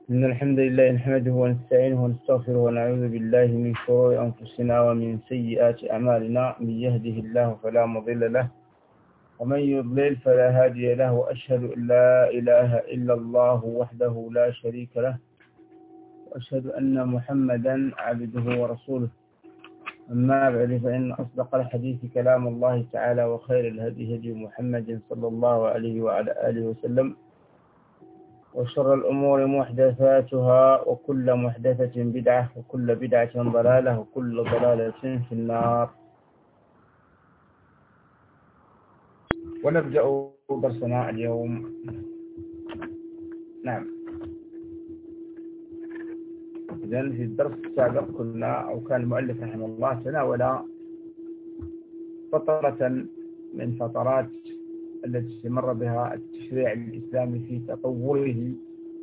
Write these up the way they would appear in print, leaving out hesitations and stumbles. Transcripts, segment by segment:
إن الحمد لله نحمده ونستعينه ونستغفره ونعوذ بالله من شرور أنفسنا ومن سيئات أعمالنا. من يهده الله فلا مضل له ومن يضلل فلا هادي له، وأشهد أن لا إله إلا الله وحده لا شريك له، وأشهد أن محمدا عبده ورسوله. أما بعد، فإن أصدق الحديث كلام الله تعالى، وخير الهدي هدي محمد صلى الله عليه وعلى آله وسلم، وشر الأمور محدثاتها، وكل محدثة بدعة، وكل بدعة ضلالة، وكل ضلالة في النار. ونبدأ درسنا اليوم. نعم، إذن في الدرس السابق كنا، أو كان المؤلف رحمه الله تناول فترة من فترات التي استمر بها التشريع الإسلامي في تطوره.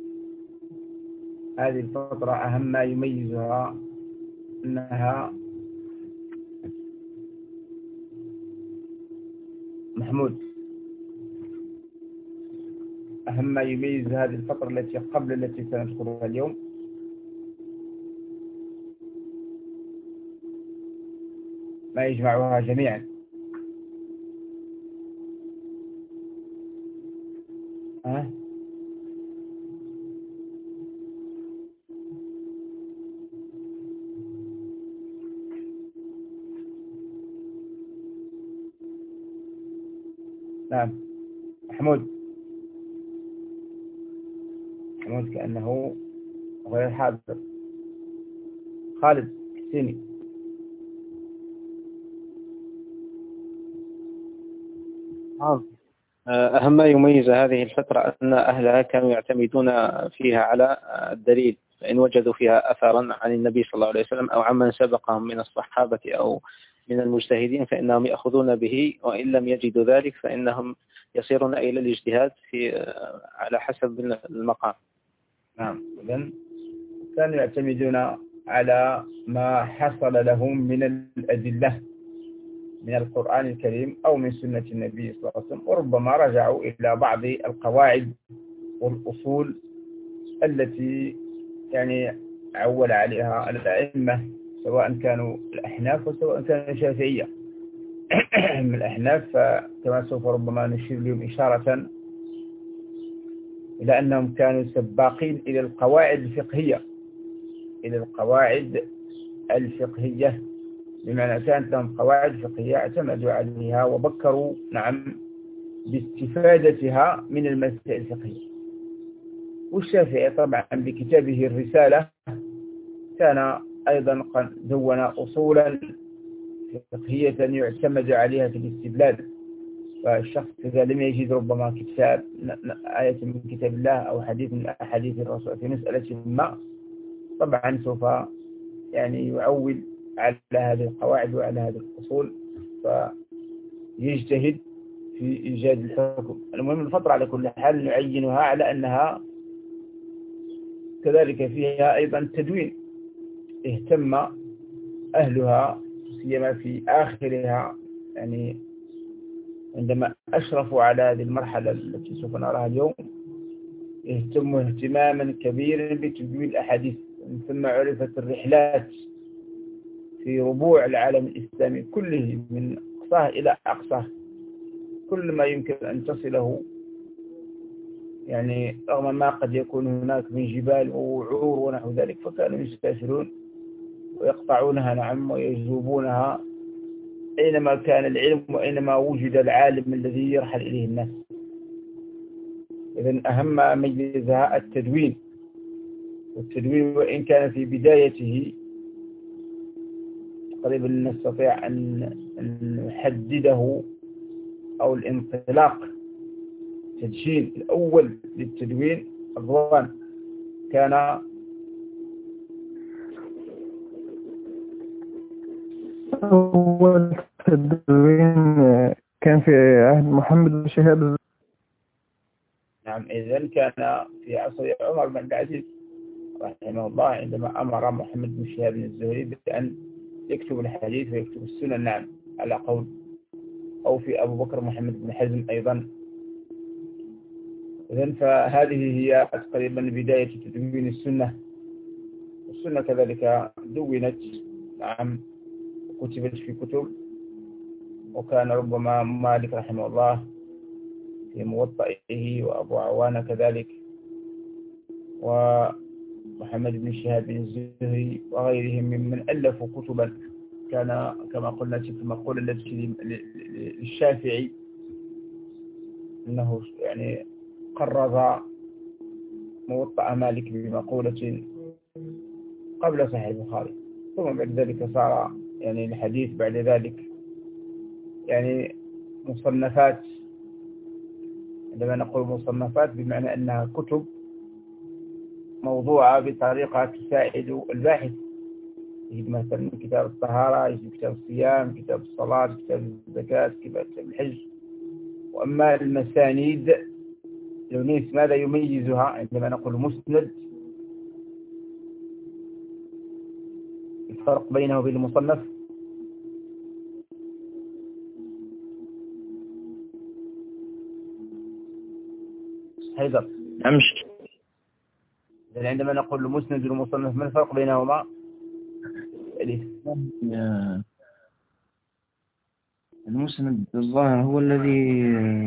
هذه الفترة أهم ما يميزها أنها محمود أهم ما يميز هذه الفترة التي قبل التي سندخلها اليوم ما يجمعها جميعا. نعم، محمود كأنه غير حاضر. خالد حسيني. أهم ما يميز هذه الفترة أن أهلها كانوا يعتمدون فيها على الدليل، فإن وجدوا فيها أثرا عن النبي صلى الله عليه وسلم أو عمن سبقهم من الصحابة أو من المجتهدين فإنهم يأخذون به، وإن لم يجدوا ذلك فإنهم يصيرون إلى الاجتهاد على حسب المقام. نعم، إذن كانوا يعتمدون على ما حصل لهم من الأدلة من القرآن الكريم أو من سنة النبي صلى الله عليه وسلم، وربما رجعوا إلى بعض القواعد والأصول التي عول عليها الأئمة، سواء كانوا الأحناف وسواء كانوا الشافعية. من الأحناف كما سوف ربما نشير لهم إشارة إلى أنهم كانوا سباقين إلى القواعد الفقهية، بمعنى كانت لهم قواعد فقهية اعتمدوا عليها وبكروا باستفادتها من المسائل الفقهية. والشافعي طبعا بكتابه الرسالة كان أيضا قد دون أصولا فقهية يعتمد عليها في الاستدلال. فالشخص إذا لم يجد ربما كتاب آية من كتاب الله أو حديث من أحاديث الرسول في مسألة ما، طبعا سوف يعول على هذه القواعد وعلى هذه الأصول، فيجتهد في إيجاد الحكم. المهم الفترة على كل حال نعينها على أنها كذلك فيها أيضا تدوين، اهتم أهلها سيما في آخرها، عندما أشرفوا على هذه المرحلة التي سوف نراها اليوم، اهتموا اهتماما كبيرا بتدوين الأحاديث. من ثم عرفت الرحلات في ربوع العالم الإسلامي كله من أقصاه إلى أقصاه، كل ما يمكن أن تصله، رغم ما قد يكون هناك من جبال ووعور ونحو ذلك، فكانوا يستأثرون ويقطعونها ويجذبونها أينما كان العلم وأينما وجد العالم الذي يرحل إليه الناس. إذن أهم ما ميزها التدوين، والتدوين وإن كان في بدايته تقريبا نستطيع أن نحدده، أو الانطلاق التدشين الأول للتدوين الرضوان كان أول تدوين كان في عهد محمد بن شهاب. نعم، إذن كان في عصر عمر بن عبد العزيز رحمه الله، عندما أمر محمد بن شهاب الزهري بأن يكتب الحديث ويكتب السنن، نعم على قول، أو في أبو بكر محمد بن حزم أيضا إذن فهذه هي تقريبا بداية تدوين السنة. السنة كذلك دونت نعم وكتبت في كتب، وكان ربما مالك رحمه الله في موطئه، وأبو عوانة كذلك، ومحمد بن شهاب بن الزهري وغيرهم ممن ألفوا كتبا. كان كما قلنا في المقولة التي للشافعي أنه يعني قرر موطأ مالك بمقولة قبل صحيح البخاري، ثم بعد ذلك صار يعني الحديث بعد ذلك يعني مصنفات. عندما نقول مصنفات بمعنى أنها كتب موضوعة بطريقة تساعد الباحث، يجب مثلا كتاب الطهارة، يجب كتاب الصيام، كتاب الصلاة، كتاب الزكاة، كتاب الحج. وأما المسانيد ماذا يميزها عندما نقول مسند؟ الفرق بينه وبين المصنف. حيدر أمشي. عندما نقول المسند والمصنف ما الفرق بينهما؟ المسند الظاهر هو الذي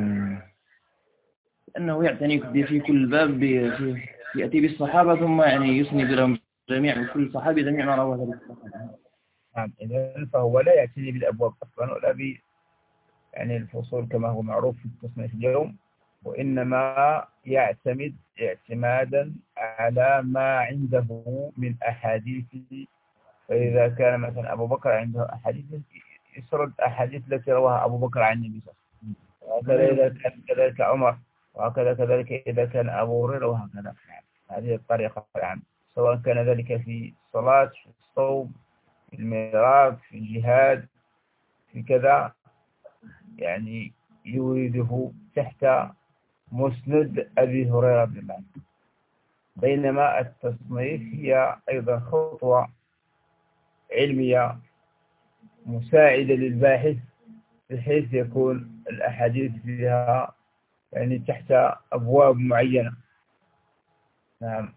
أنه يعتني في كل باب يأتي بالصحابة ثم يعني يسند لهم جميع كل صحابي جميع ما رواه ذلك الصحابة. نعم، إذن فهو لا يعتني بالأبواب أصلا ولا يعني الفصول كما هو معروف في التصنيف اليوم، وإنما يعتمد اعتمادا على ما عنده من أحاديث. فإذا كان مثلا أبو بكر عنده أحاديث يسرد أحاديث التي رواها أبو بكر عن النبي صلى الله عليه وسلم، وهكذا إذا كان كذلك عمر، وهكذا كذلك إذا كان أبو هريرة، وهكذا. هذه الطريقة يعني سواء كان ذلك في الصلاة، في الصوم، في الميراث، في الجهاد، في كذا، يعني يورده تحت مسند أبي هريرة رضي الله عنه. بينما التصنيف هي أيضا خطوة علمية مساعدة للباحث، بحيث يكون الأحاديث فيها يعني تحت أبواب معينة. نعم،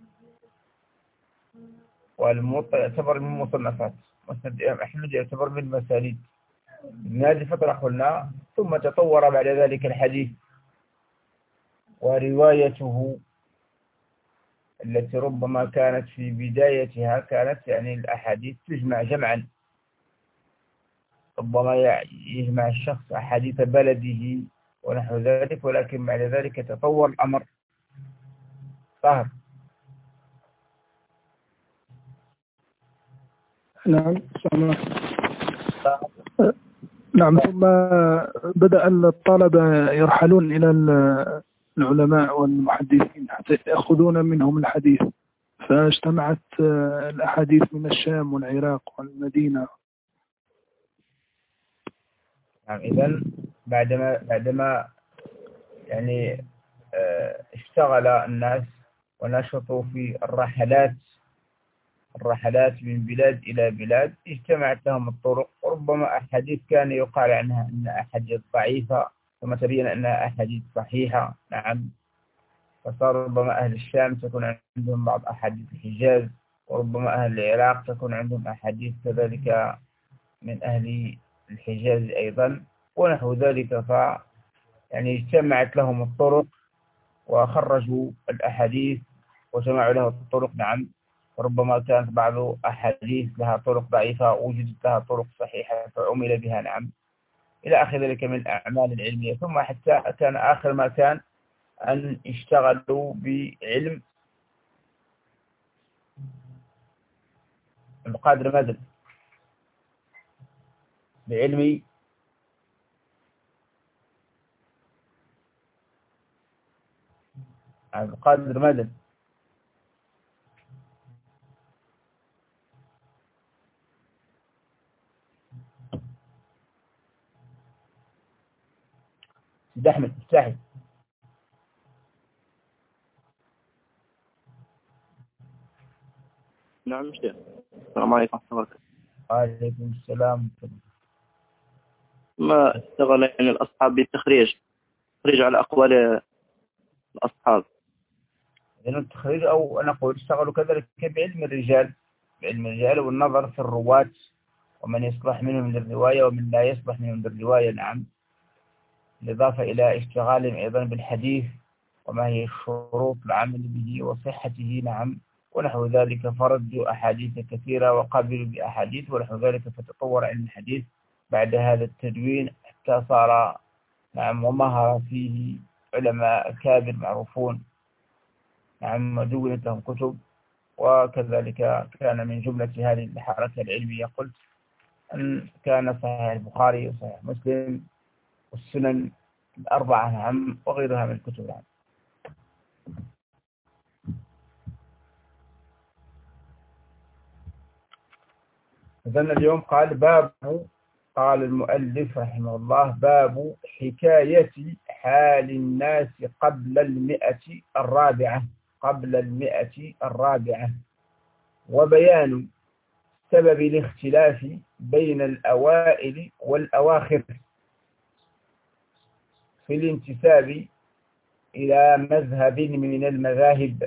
والموطأ يعتبر من مصنفات، مسند الإمام أحمد يعتبر من مسانيد. من هذه الفترة قلنا، ثم تطور بعد ذلك الحديث وروايته التي ربما كانت في بدايتها كانت يعني الأحاديث تجمع جمعا، ربما يجمع الشخص أحاديث بلده ونحو ذلك، ولكن بعد ذلك تطور الأمر. طاهر. نعم. نعم. ثم بدأ الطلبة يرحلون إلى العلماء والمحدثين حتى يأخذون منهم الحديث، فاجتمعت الأحاديث من الشام والعراق والمدينة. نعم، إذن بعدما يعني اشتغل الناس ونشطوا في الرحلات من بلاد إلى بلاد، اجتمعت لهم الطرق، وربما أحاديث كان يقال عنها أن أحاديث ضعيفة ثم تبين أنها أحاديث صحيحة. نعم، فصار ربما أهل الشام تكون عندهم بعض أحاديث الحجاز، وربما أهل العراق تكون عندهم أحاديث كذلك من أهل الحجاز أيضا ونحو ذلك. يعني اجتمعت لهم الطرق وخرجوا الأحاديث وجمعوا له الطرق. نعم، وربما كانت بعض أحاديث لها طرق ضعيفة وجدت لها طرق صحيحة فعمل بها. نعم، إلى آخر ذلك من الأعمال العلمية. ثم حتى كان آخر ما كان أن اشتغلوا بعلم القادر مدن، بعلم القادر مدن. سيد أحمد مفتاحي. نعم شيخ. السلام عليكم ورحمة الله وبركاته. وعليكم السلام. ما اشتغل يعني الأصحاب بالتخريج على أقوال الأصحاب. لأن التخريج أو نقول اشتغلوا كذلك بعلم الرجال، بعلم الرجال والنظر في الرواة ومن يصلح منهم للرواية ومن لا يصلح منهم للرواية. نعم. بالإضافة إلى اشتغالهم أيضا بالحديث وما هي الشروط العمل به وصحته. نعم. ونحو ذلك، فردوا أحاديث كثيرة وقابلوا بأحاديث ونحو ذلك، فتطور علم الحديث بعد هذا التدوين حتى صار نعم ومهر فيه علماء كابر معروفون. نعم. ودونت لهم كتب. وكذلك كان من جملة هذه الحركة العلمية قلت أن كان صحيح البخاري وصحيح مسلم والسنن الأربعة. نعم. وغيرها من الكتب. نعم. إذن اليوم قال المؤلف رحمه الله: باب حكاية حال الناس قبل المئة الرابعة وبيان سبب الاختلاف بين الأوائل والأواخر في الانتساب إلى مذهب من المذاهب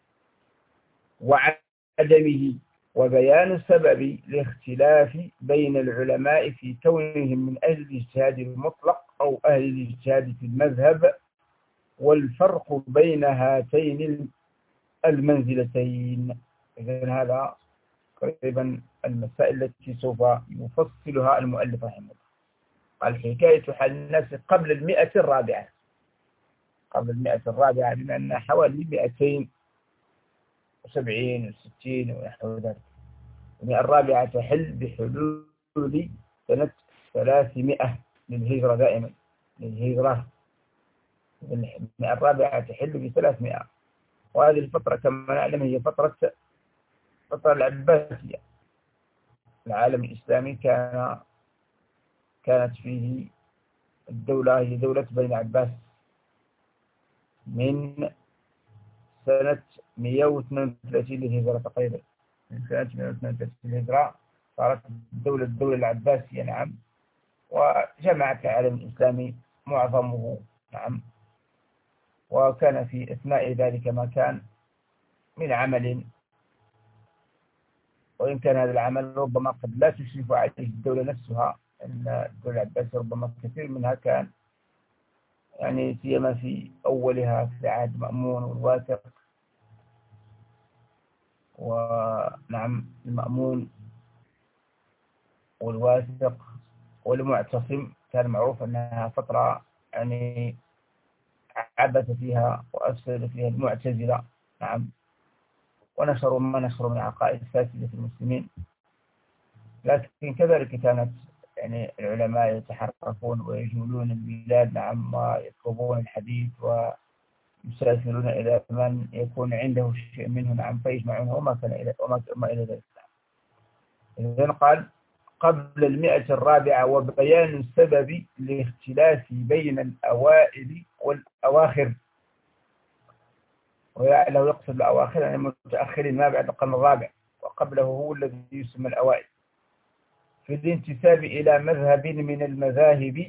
وعدمه، وبيان سبب الاختلاف بين العلماء في كونهم من أهل الاجتهاد المطلق أو أهل الاجتهاد في المذهب، والفرق بين هاتين المنزلتين. إذن هذا قريبا المسائل التي سوف يفصلها المؤلف رحمه الله. قال: حكاية حال الناس قبل المئة الرابعة. بما أن حوالي 270 و60 ونحو ذلك. المئة الرابعة تحل بحلول سنة 300 للهجرة دائما. المئة الرابعة تحل ب300. وهذه الفترة كما نعلم هي فترة العباسية. العالم الإسلامي كانت فيه الدولة هي دولة بني عباس من سنة 132 للهجرة تقريبا. من سنة 132 للهجرة صارت الدولة العباسية. نعم. وجمعت العالم الإسلامي معظمه. نعم. وكان في أثناء ذلك ما كان من عمل، وإن كان هذا العمل ربما قد لا تشرف عليه الدولة نفسها، أن الدولة العباسية ربما كثير منها كان يعني سيما في أولها في عهد مأمون والواثق. ونعم، المأمون والواثق والمعتصم كان معروف أنها فترة يعني عبث فيها وأفسد فيها المعتزلة. نعم. ونشروا ما نشروا من عقائد فاسدة في المسلمين. لكن كذلك كانت يعني العلماء يتحركون ويجولون البلاد. نعم. ويطلبون الحديث ويسافرون إلى من يكون عنده شيء منه. نعم. فيجمعونه وما إلى ذلك. إذن قال: قبل المئة الرابعة وبيان سبب الاختلاف بين الأوائل والأواخر. ولعله يقصد الأواخر يعني المتأخرين ما بعد القرن الرابع، وقبله هو الذي يسمى الأوائل، في الانتساب إلى مذهب من المذاهب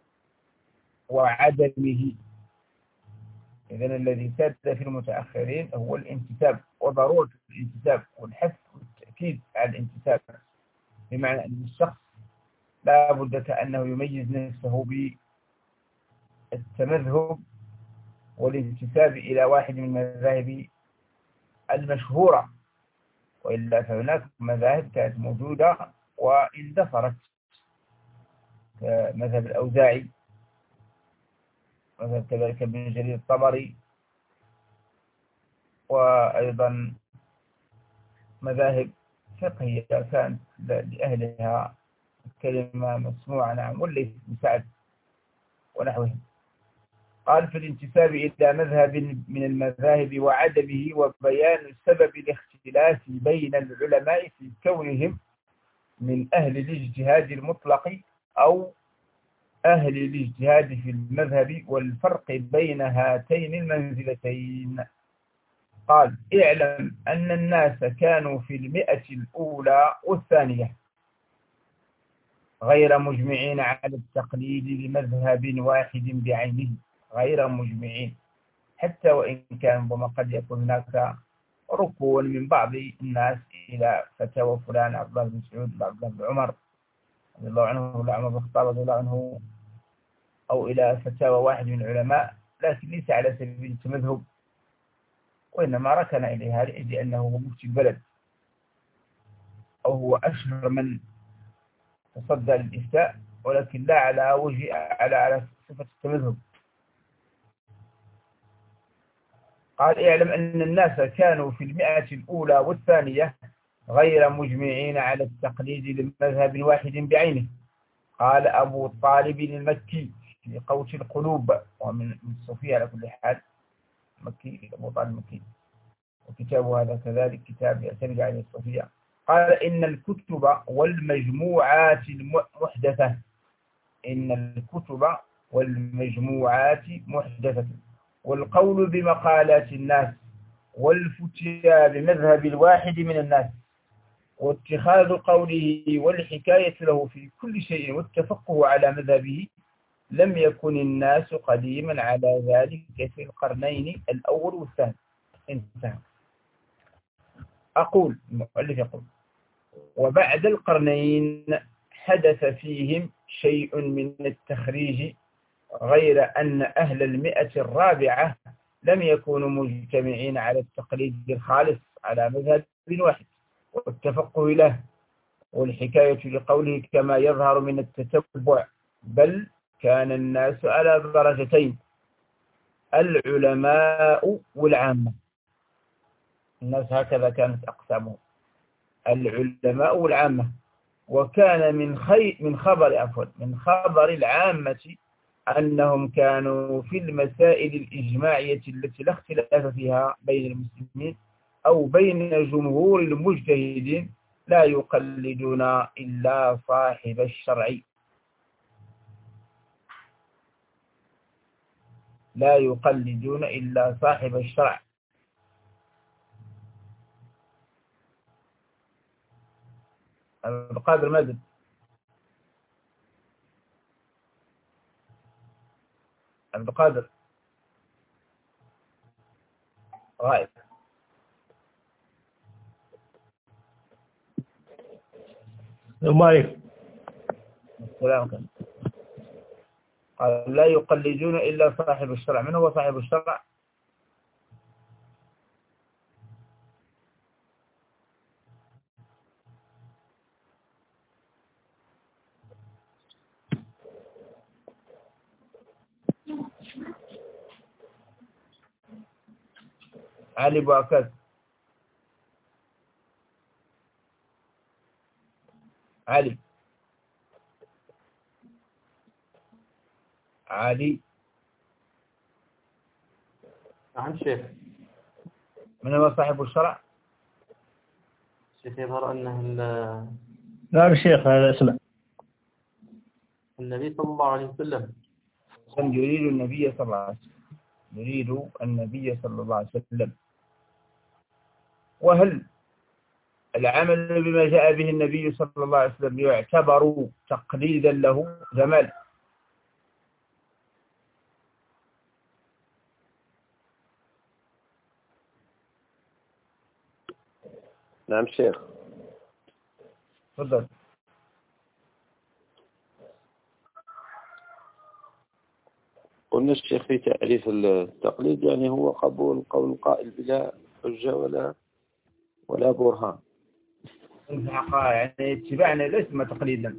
وعدمه. إذن الذي ساد في المتأخرين هو الانتساب وضرورة الانتساب والحث والتأكيد على الانتساب، بمعنى أن الشخص لا بد كأنه يميز نفسه بالتمذهب والانتساب إلى واحد من المذاهب المشهورة، وإلا فهناك مذاهب كانت موجودة واندثرت، كمذهب الأوزاعي، مذهب كذلك ابن جرير الطبري، وأيضا مذاهب فقهية كانت لأهلها كلمة مسموعة. نعم. والليث بن سعد ونحوهم. قال: في الانتساب إلى مذهب من المذاهب وعدمه، وبيان سبب الاختلاف بين العلماء في كونهم من أهل الاجتهاد المطلق أو أهل الاجتهاد في المذهب، والفرق بين هاتين المنزلتين. قال: اعلم أن الناس كانوا في المئة الأولى والثانية غير مجمعين على التقليد لمذهب واحد بعينه. غير مجمعين، حتى وإن كان ربما قد يكون هناك ركون من بعض الناس إلى فتاوى فلان عبد الله بن مسعود عبد الله بن عمر رضي الله عنه ولا عمر بن الخطاب رضي الله عنه، أو إلى فتاوى واحد من العلماء، لكن ليس على سبيل التمذهب، وإنما ركن إليها لأنه هو مفتي البلد أو هو أشهر من تصدى للإفتاء، ولكن لا على وجه على صفة التمذهب. قال اعلم أن الناس كانوا في 100 الأولى والثانية غير مجمعين على التقليد لمذهب واحد بعينه. قال أبو طالب المكي في قوت القلوب، ومن الصوفية على كل حال، مكي أبو طالب المكي، وكتابه هذا كذلك كتاب يعتمد عليه الصوفية. قال إن الكتب والمجموعات المحدثة، إن الكتب والمجموعات محدثة، والقول بمقالات الناس، والفتيا بمذهب الواحد من الناس، واتخاذ قوله والحكاية له في كل شيء والتفقه على مذهبه، لم يكن الناس قديما على ذلك في القرنين الأول والثاني. انتهى. أقول المؤلف يقول: وبعد القرنين حدث فيهم شيء من التخريج، غير أن أهل 100 الرابعة لم يكونوا مجتمعين على التقليد الخالص على مذهب واحد والتفقه له والحكاية لقوله كما يظهر من التتبع، بل كان الناس على درجتين: العلماء والعامة. الناس هكذا كانت أقسامهم: العلماء والعامة. وكان من خبر العامة أنهم كانوا في المسائل الإجماعية التي لا اختلاف فيها بين المسلمين أو بين جمهور المجتهدين لا يقلدون إلا صاحب الشرع، لا يقلدون إلا صاحب الشرع. عبد القادر ماذا؟ عبد القادر غائب. المايك. السلام عليكم. قال لا يقلدون إلا صاحب الشرع. من هو صاحب الشرع؟ علي بوعكاز. علي نعم شيخ. من هو صاحب الشرع؟ شيخ يظهر أنه نعم شيخ، هذا اسمه النبي صلى الله عليه وسلم. يريد النبي صلى الله عليه وسلم، يريد النبي صلى الله عليه وسلم. وهل العمل بما جاء به النبي صلى الله عليه وسلم يعتبر تقليدا له؟ جمال. نعم شيخ. تفضل. قلنا الشيخ في تعريف التقليد يعني هو قبول قول القائل بلا حجة ولا برهان. يعني اتباعنا ليس ما تقليدا.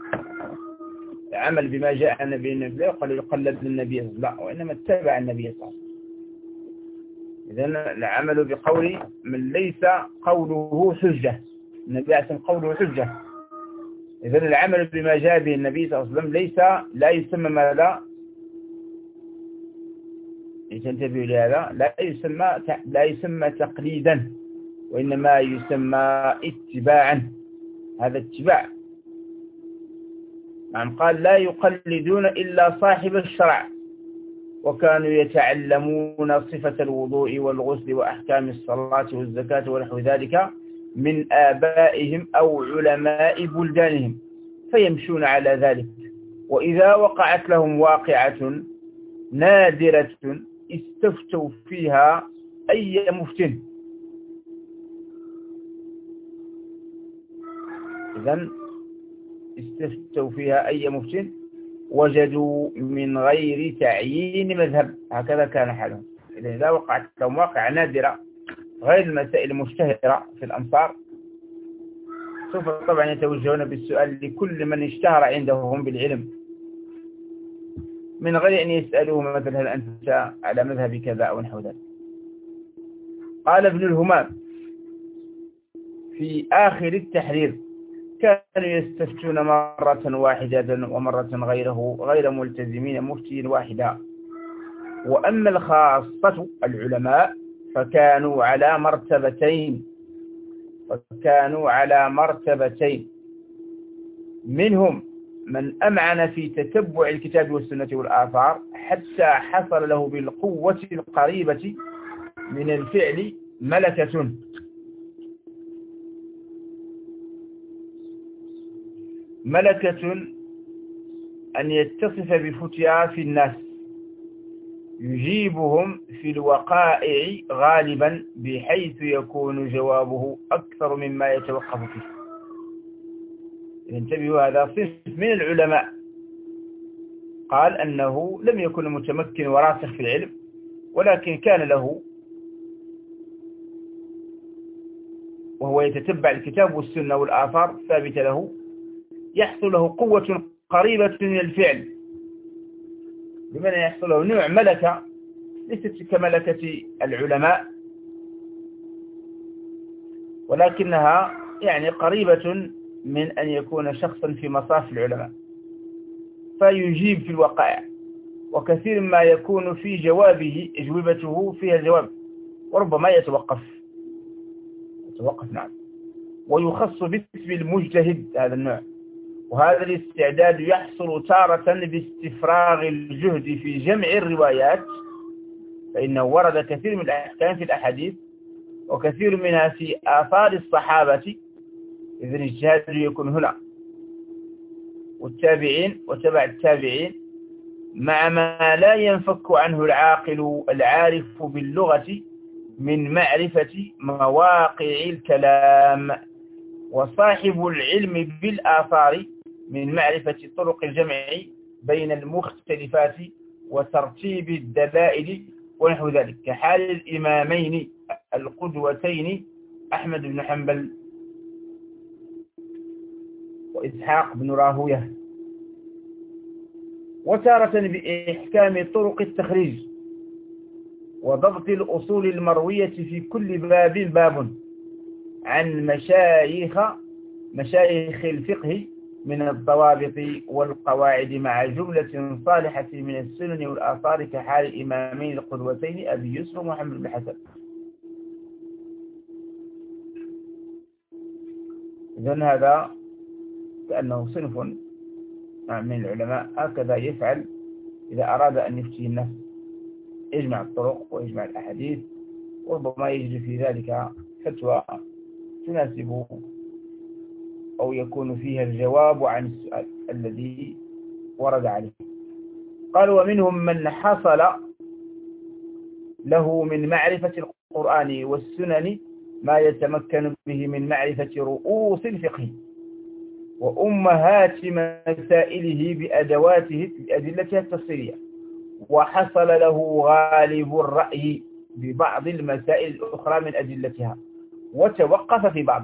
العمل بما جاء النبي لا يقلد النبي، لا، وإنما اتبع النبي صلى الله عليه وسلم. إذن العمل بقول من ليس قوله حجة، النبي عليه الصلاة والسلام قوله حجة. إذن العمل بما جاء به النبي صلى الله عليه وسلم لا يسمى ماذا؟ ينتبه لهذا، لا يسمى تقليدا، وإنما يسمى اتباعا. هذا اتباع. يعني قال لا يقلدون إلا صاحب الشرع، وكانوا يتعلمون صفة الوضوء والغسل وأحكام الصلاة والزكاة ونحو ذلك من آبائهم أو علماء بلدانهم، فيمشون على ذلك. وإذا وقعت لهم واقعة نادرة استفتوا فيها أي مفتن. إذن استفتوا فيها أي مفتن وجدوا من غير تعيين مذهب، هكذا كان حالهم. إذا وقعت لهم واقع نادرة غير المسائل المشتهرة في الأمصار، سوف طبعا يتوجهون بالسؤال لكل من اشتهر عندهم بالعلم من غير أن يسألوه مثلا هل أنت على مذهب كذا أو نحو ذلك. قال ابن الهمام في آخر التحرير: كانوا يستفتون مرة واحدة ومرة غير ملتزمين مفتي واحدا. وأما الخاصة العلماء فكانوا على مرتبتين، منهم من أمعن في تتبع الكتاب والسنة والآثار حتى حصل له بالقوة القريبة من الفعل ملكة، أن يتصف بفتيا في الناس يجيبهم في الوقائع غالبا بحيث يكون جوابه أكثر مما يتوقف فيه. انتبهوا، هذا صنف من العلماء قال أنه لم يكن متمكن وراسخ في العلم، ولكن كان له وهو يتتبع الكتاب والسنة والآثار ثابتة له، يحصل له قوة قريبة من الفعل، بمعنى يحصل له نوع ملكة ليست كملكة العلماء، ولكنها يعني قريبة من أن يكون شخصا في مصاف العلماء، فيجيب في الوقائع، وكثير ما يكون في جوابه أجوبته فيها الجواب، وربما يتوقف نعم. ويخص باسم المجتهد هذا النوع، وهذا الاستعداد يحصل تارة باستفراغ الجهد في جمع الروايات، فإنه ورد كثير من الأحكام في الأحاديث وكثير منها في آثار الصحابة، إذن الاجتهاد يكون هنا، والتابعين وتبع التابعين، مع ما لا ينفك عنه العاقل العارف باللغة من معرفة مواقع الكلام، وصاحب العلم بالآثار من معرفة طرق الجمع بين المختلفات وترتيب الدلائل ونحو ذلك، كحال الإمامين القدوتين أحمد بن حنبل وإسحاق بن راهويه. وتارة بإحكام طرق التخريج وضبط الأصول المروية في كل باب عن مشايخ الفقه من الضوابط والقواعد، مع جملة صالحة من السنن والآثار، كحال الإمامين القدوتين أبي يوسف ومحمد بن حسن. إذن هذا كأنه صنف من العلماء هكذا يفعل إذا أراد أن يفتي الناس، يجمع الطرق ويجمع الأحاديث، وربما يجري في ذلك فتوى تناسب أو يكون فيها الجواب عن السؤال الذي ورد عليه. قال: ومنهم من حصل له من معرفة القرآن والسنن ما يتمكن به من معرفة رؤوس الفقه وأمهات مسائله بأدلتها التفصيلية، وحصل له غالب الرأي ببعض المسائل الأخرى من أدلتها، وتوقف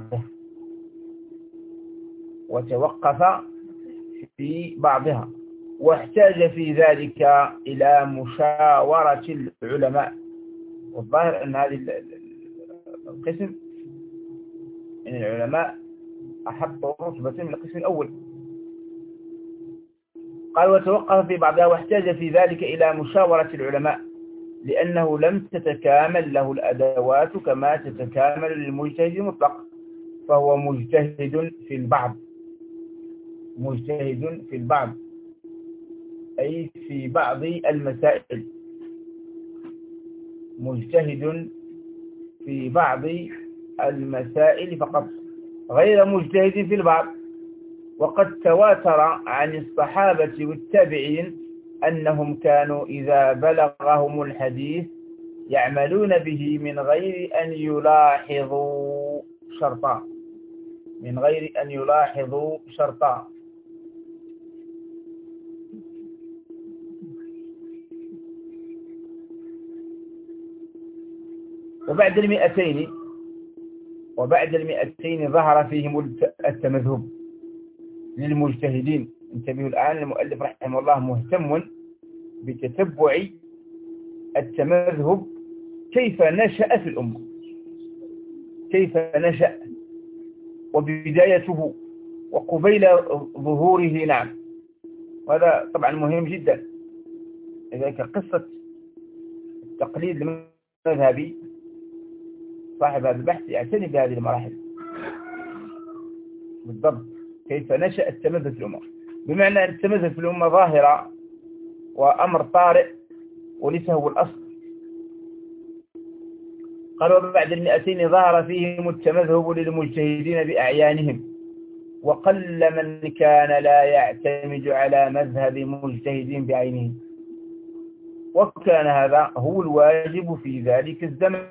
في بعضها واحتاج في ذلك إلى مشاورة العلماء. والظاهر أن هذه القسم من العلماء أحط رتبة من القسم الأول. قال: وتوقف في بعضها واحتاج في ذلك إلى مشاورة العلماء، لأنه لم تتكامل له الأدوات كما تتكامل للمجتهد المطلق، فهو مجتهد في البعض أي في بعض المسائل، مجتهد في بعض المسائل فقط، غير مجتهد في البعض. وقد تواتر عن الصحابة والتابعين أنهم كانوا إذا بلغهم الحديث يعملون به من غير أن يلاحظوا شرطا، من غير أن يلاحظوا شرطا. وبعد المئتين ظهر فيهم التمذهب للمجتهدين. انتبهوا الآن، المؤلف رحمه الله مهتم بتتبع التمذهب كيف نشأ في الأمة، كيف نشأ وبدايته وقبيل ظهوره. نعم، وهذا طبعا مهم جدا. لذلك قصة التقليد المذهبي صاحب هذا البحث يعتني بهذه المراحل بالضبط، كيف نشأ التمذهب في الأمة، بمعنى أن التمذهب في الأمة ظاهرة وأمر طارئ وليس هو الأصل. قالوا بعد المئتين ظهر فيهم التمذهب للمجتهدين بأعيانهم، وقل من كان لا يعتمد على مذهب مجتهد بعينه، وكان هذا هو الواجب في ذلك الزمان.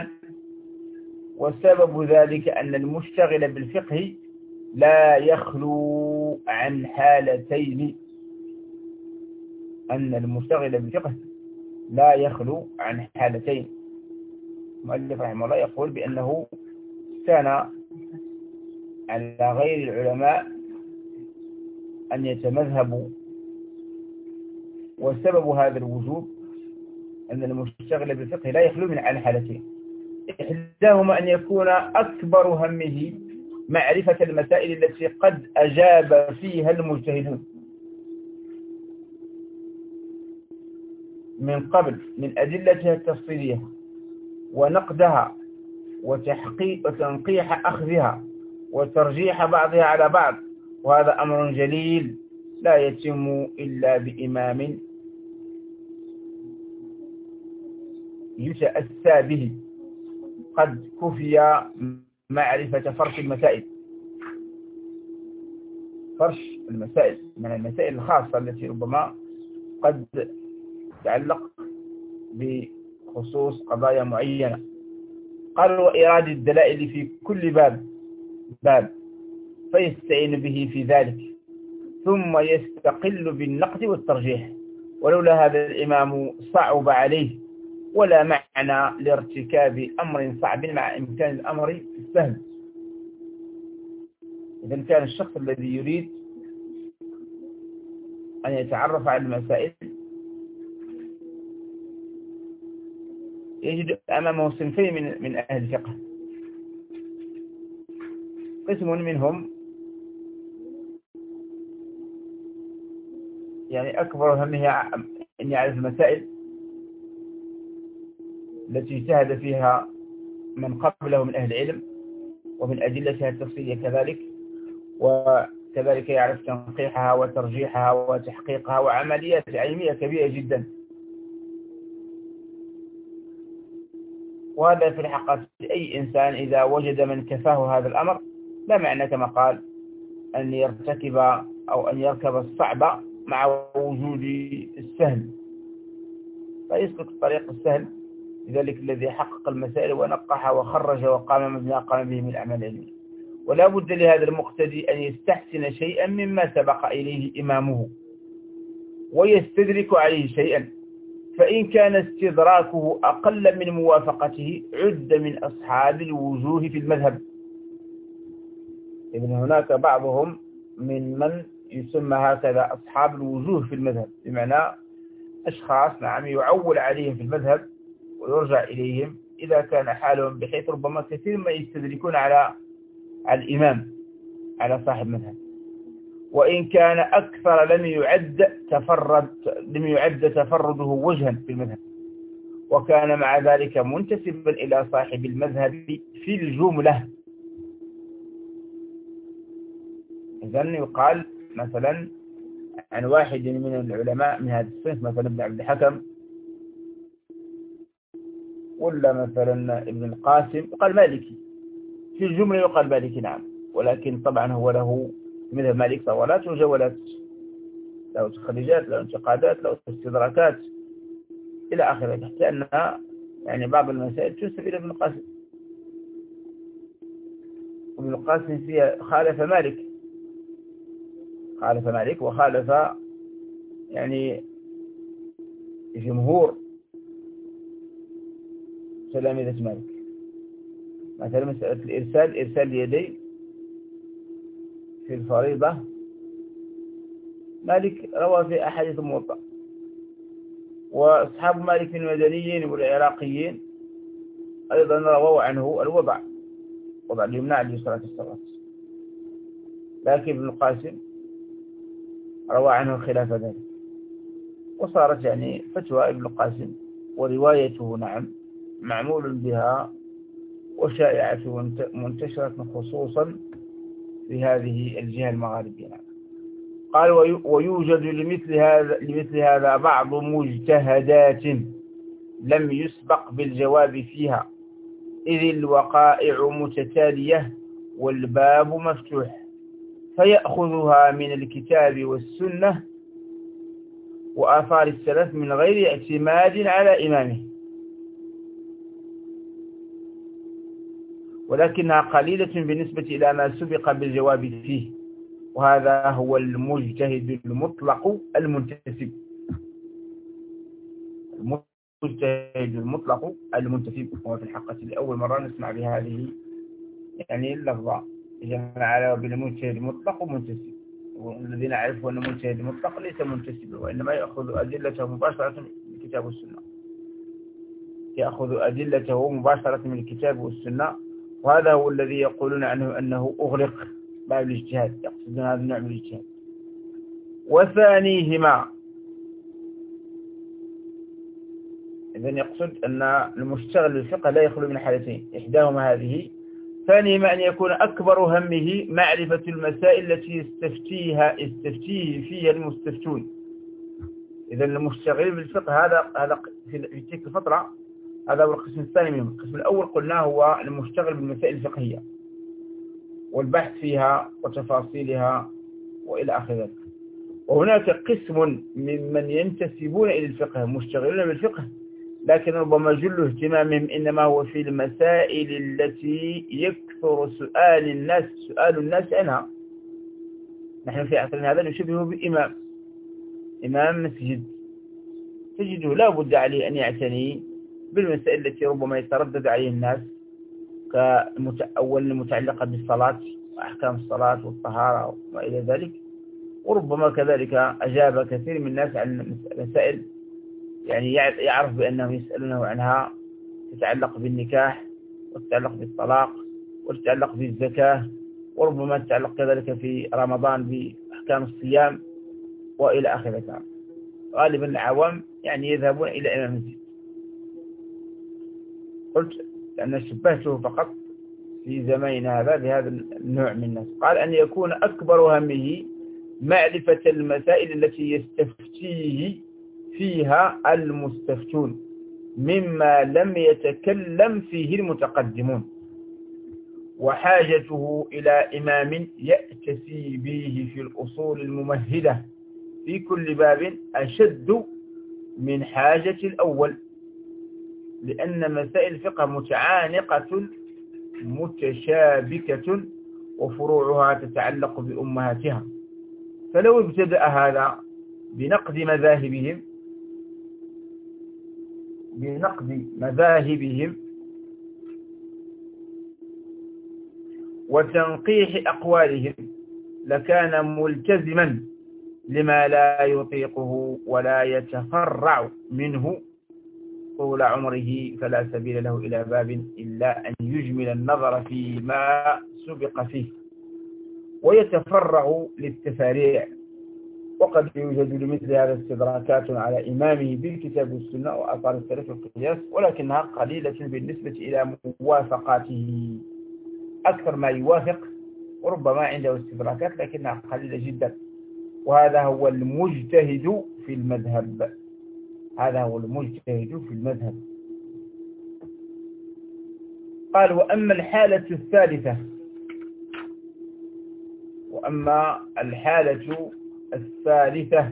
وسبب ذلك أن المشتغل بالفقه لا يخلو عن حالتين، أن المشتغل بالفقه لا يخلو عن حالتين. المؤلف رحمه الله يقول بأنه كان على غير العلماء أن يتمذهبوا، وسبب هذا الوجوب أن المشتغل بالفقه لا يخلو من عن حالتين. إحداهما أن يكون أكبر همه معرفة المسائل التي قد أجاب فيها المجتهدون من قبل من أدلتها التفصيلية ونقدها وتنقيح أخذها وترجيح بعضها على بعض، وهذا أمر جليل لا يتم إلا بإمام يتأسى به قد كفي معرفة فرش المسائل، فرش المسائل من المسائل الخاصة التي ربما قد تتعلق بخصوص قضايا معينة. قالوا وإيراد الدلائل في كل باب فيستعين به في ذلك، ثم يستقل بالنقد والترجيح، ولولا هذا الإمام صعب عليه، ولا معنى لارتكاب أمر صعب مع إمكان الأمر السهل. إذا كان الشخص الذي يريد أن يتعرف على المسائل يجد أمامه صنفين من أهل الفقه. قسم منهم يعني أكبر همه أن يعرف المسائل التي اجتهد فيها من قبله من أهل العلم ومن أدلتها التفصيلية كذلك، وكذلك يعرف تنقيحها وترجيحها وتحقيقها وعمليات علمية كبيرة جدا. وهذا في الحقيقة أي إنسان إذا وجد من كفاه هذا الأمر لا معنى كما قال أن يرتكب أو أن يركب الصعب مع وجود السهل، فيسلك الطريق السهل. لذلك الذي حقق المسائل ونقح وخرج وقام بما قام به من الأعمال العلمية. ولا بد لهذا المقتدي أن يستحسن شيئا مما سبق إليه إمامه ويستدرك عليه شيئا، فإن كان استدراكه أقل من موافقته عد من أصحاب الوجوه في المذهب. إذن هناك بعضهم من يسمى هكذا أصحاب الوجوه في المذهب، بمعنى أشخاص نعم يعول عليهم في المذهب ويرجع إليهم إذا كان حالهم بحيث ربما كثير ما يستدركون على الإمام على صاحب مذهب، وإن كان أكثر لم يعد تفرده وجها في المذهب، وكان مع ذلك منتسبا إلى صاحب المذهب في الجملة. إذن يقال مثلا عن واحد من العلماء من هذا الصنف مثلا ابن عبد الحكم ولا مثلا ابن القاسم يقال مالكي، في الجملة يقال مالكي نعم، ولكن طبعا هو له مذهب مالك طولات وجولات، له تخريجات، له انتقادات، له استدراكات إلى آخره، حتى أنها يعني بعض المسائل تنسب إلى ابن القاسم. ابن القاسم فيها خالف مالك وخالف يعني جمهور تلاميذة مالك. مثلا مسألة إرسال اليدين في الفريضة، مالك روى في أحاديث موطأ، وأصحاب مالك من المدنيين والعراقيين أيضا رووا عنه الوضع اليمنى لصلاة الصلاة، لكن ابن القاسم روى عنه خلاف ذلك، وصارت يعني فتوى ابن القاسم وروايته نعم معمول بها وشائعة ومنتشرة خصوصا في هذه الجهة المغاربية. قال ويوجد لمثل هذا بعض مجتهدات لم يسبق بالجواب فيها، إذ الوقائع متتالية والباب مفتوح، فيأخذها من الكتاب والسنة وآثار السلف من غير اعتماد على إمامه، ولكنها قليلة بالنسبة إلى ما سبق بالجواب فيه، وهذا هو المجتهد المطلق المنتسب. المجتهد المطلق المنتسب هو في الحقيقة لأول مرة نسمع بهذه يعني اللفظة، جمع على بالمجتهد المطلق ومنتسب. والذين يعرفوا أن المجتهد المطلق ليس منتسب، وإنما يأخذ أدلته مباشرة من الكتاب والسنة، من الكتاب والسنة. وهذا هو الذي يقولون عنه أنه أغلق باب الاجتهاد، يقصدون هذا النوع من الاجتهاد. وثانيهما، إذن يقصد أن المشتغل بالفقه لا يخلو من حالتين، إحداهما هذه. ثانيهما أن يكون أكبر همه معرفة المسائل التي يستفتيه فيها المستفتون. إذن المشتغل بالفقه هذا في تلك الفترة هذا هو القسم الثاني منه. القسم الأول قلنا هو المشتغل بالمسائل الفقهية والبحث فيها وتفاصيلها وإلى آخر ذلك. وهناك قسم ممن ينتسبون إلى الفقه مشتغلون بالفقه، لكن ربما جل اهتمامهم إنما هو في المسائل التي يكثر سؤال الناس عنها. نحن في عصرنا هذا نشبهه بإمام مسجد، تجده لا بد عليه أن يعتني بالمسائل التي ربما يتردد عليه الناس، كأول المتعلقة بالصلاة وأحكام الصلاة والطهارة وما إلى ذلك. وربما كذلك أجاب كثير من الناس عن مسائل يعني يعرف بأنهم يسألونه عنها، تتعلق بالنكاح وتتعلق بالطلاق وتتعلق بالزكاة، وربما تتعلق كذلك في رمضان بأحكام الصيام وإلى آخره. غالبا العوام يعني يذهبون إلى إمام مسجد. قلت لأن شبهته فقط في زماننا هذا بهذا النوع من الناس. قال أن يكون أكبر همه معرفة المسائل التي يستفتيه فيها المستفتون مما لم يتكلم فيه المتقدمون، وحاجته إلى إمام يأتسي به في الأصول الممهدة في كل باب أشد من حاجة الأول، لأن مسائل الفقه متعانقة متشابكة وفروعها تتعلق بأمهاتها. فلو ابتدأ هذا بنقد مذاهبهم وتنقيح أقوالهم لكان ملتزما لما لا يطيقه ولا يتفرع منه طول عمره، فلا سبيل له إلى باب إلا أن يجمل النظر فيما سبق فيه ويتفرغ للتفاريع. وقد يوجد لمثل هذا استدراكات على إمامه بالكتاب والسنة وآثار السلف والقياس، ولكنها قليلة بالنسبة إلى موافقاته. أكثر ما يوافق وربما عنده استدراكات لكنها قليلة جدا. وهذا هو المجتهد في المذهب. قال وأما الحالة الثالثة، الثالثة،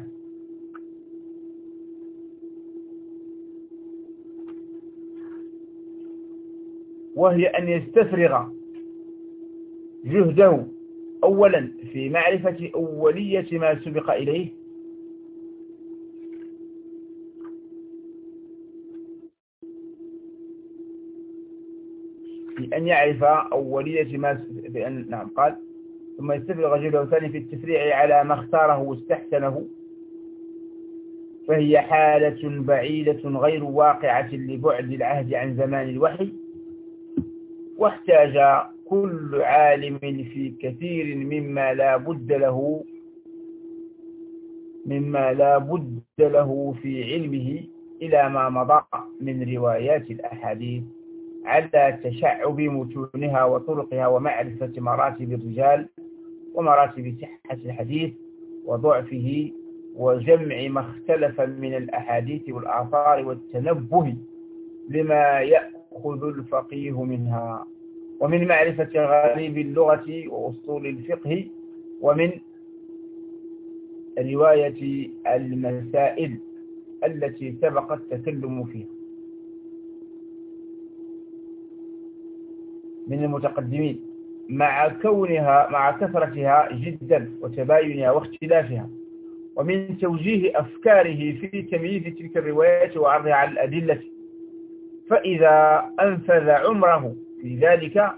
وهي أن يستفرغ جهده أولا في معرفة أولية ما سبق إليه، في أن يعرف أولية ما بأن نعم قال ثم يستفرغ جهده ثاني في التفريع على ما اختاره واستحسنه، فهي حالة بعيدة غير واقعة لبعد العهد عن زمان الوحي، واحتاج كل عالم في كثير مما لا بد له في علمه إلى ما مضى من روايات الأحاديث على تشعب متونها وطرقها ومعرفة مراتب الرجال ومراتب صحة الحديث وضعفه وجمع ما اختلف من الأحاديث والآثار والتنبه لما يأخذ الفقيه منها، ومن معرفة غريب اللغة وأصول الفقه، ومن رواية المسائل التي سبق التكلم فيها من المتقدمين، مع كثرتها جدا وتباينها واختلافها، ومن توجيه أفكاره في تمييز تلك الروايات وعرضها على الأدلة، فإذا أنفذ عمره في ذلك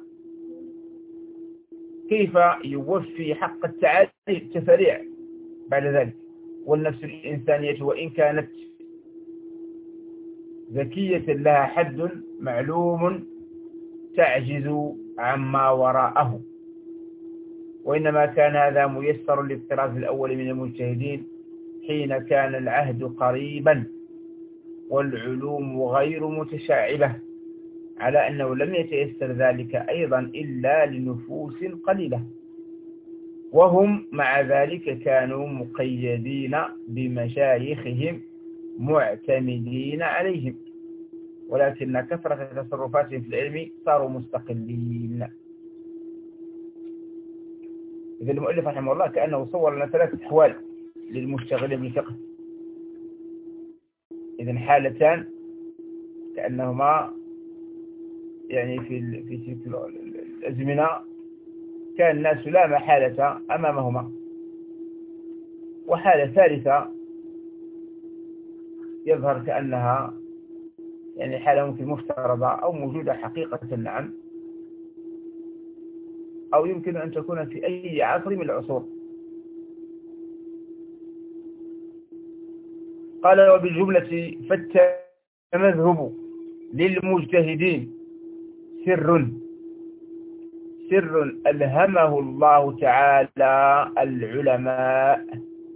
كيف يوفي حق التفريع بعد ذلك؟ والنفس الإنسانية وإن كانت ذكية لها حد معلوم تعجز عما وراءه، وإنما كان هذا ميسر للطراز الأول من المجتهدين حين كان العهد قريبا والعلوم غير متشعبة، على أنه لم يتيسر ذلك أيضا إلا لنفوس قليلة، وهم مع ذلك كانوا مقيدين بمشايخهم معتمدين عليهم، ولكن كثرة تصرفاتهم في العلم صاروا مستقلين. إذا المؤلف رحمه الله كأنه صور لنا 3 أحوال للمشتغلين بالفقه، إذن حالتان كأنهما يعني في تلك الأزمنة كان الناس لا محالة أمامهما، وحالة ثالثة يظهر كأنها يعني حالة ممكن مفترضة أو موجودة حقيقة نعم، أو يمكن أن تكون في أي عصر من العصور. قال وبالجملة فالتمذهب للمجتهدين سر ألهمه الله تعالى العلماء،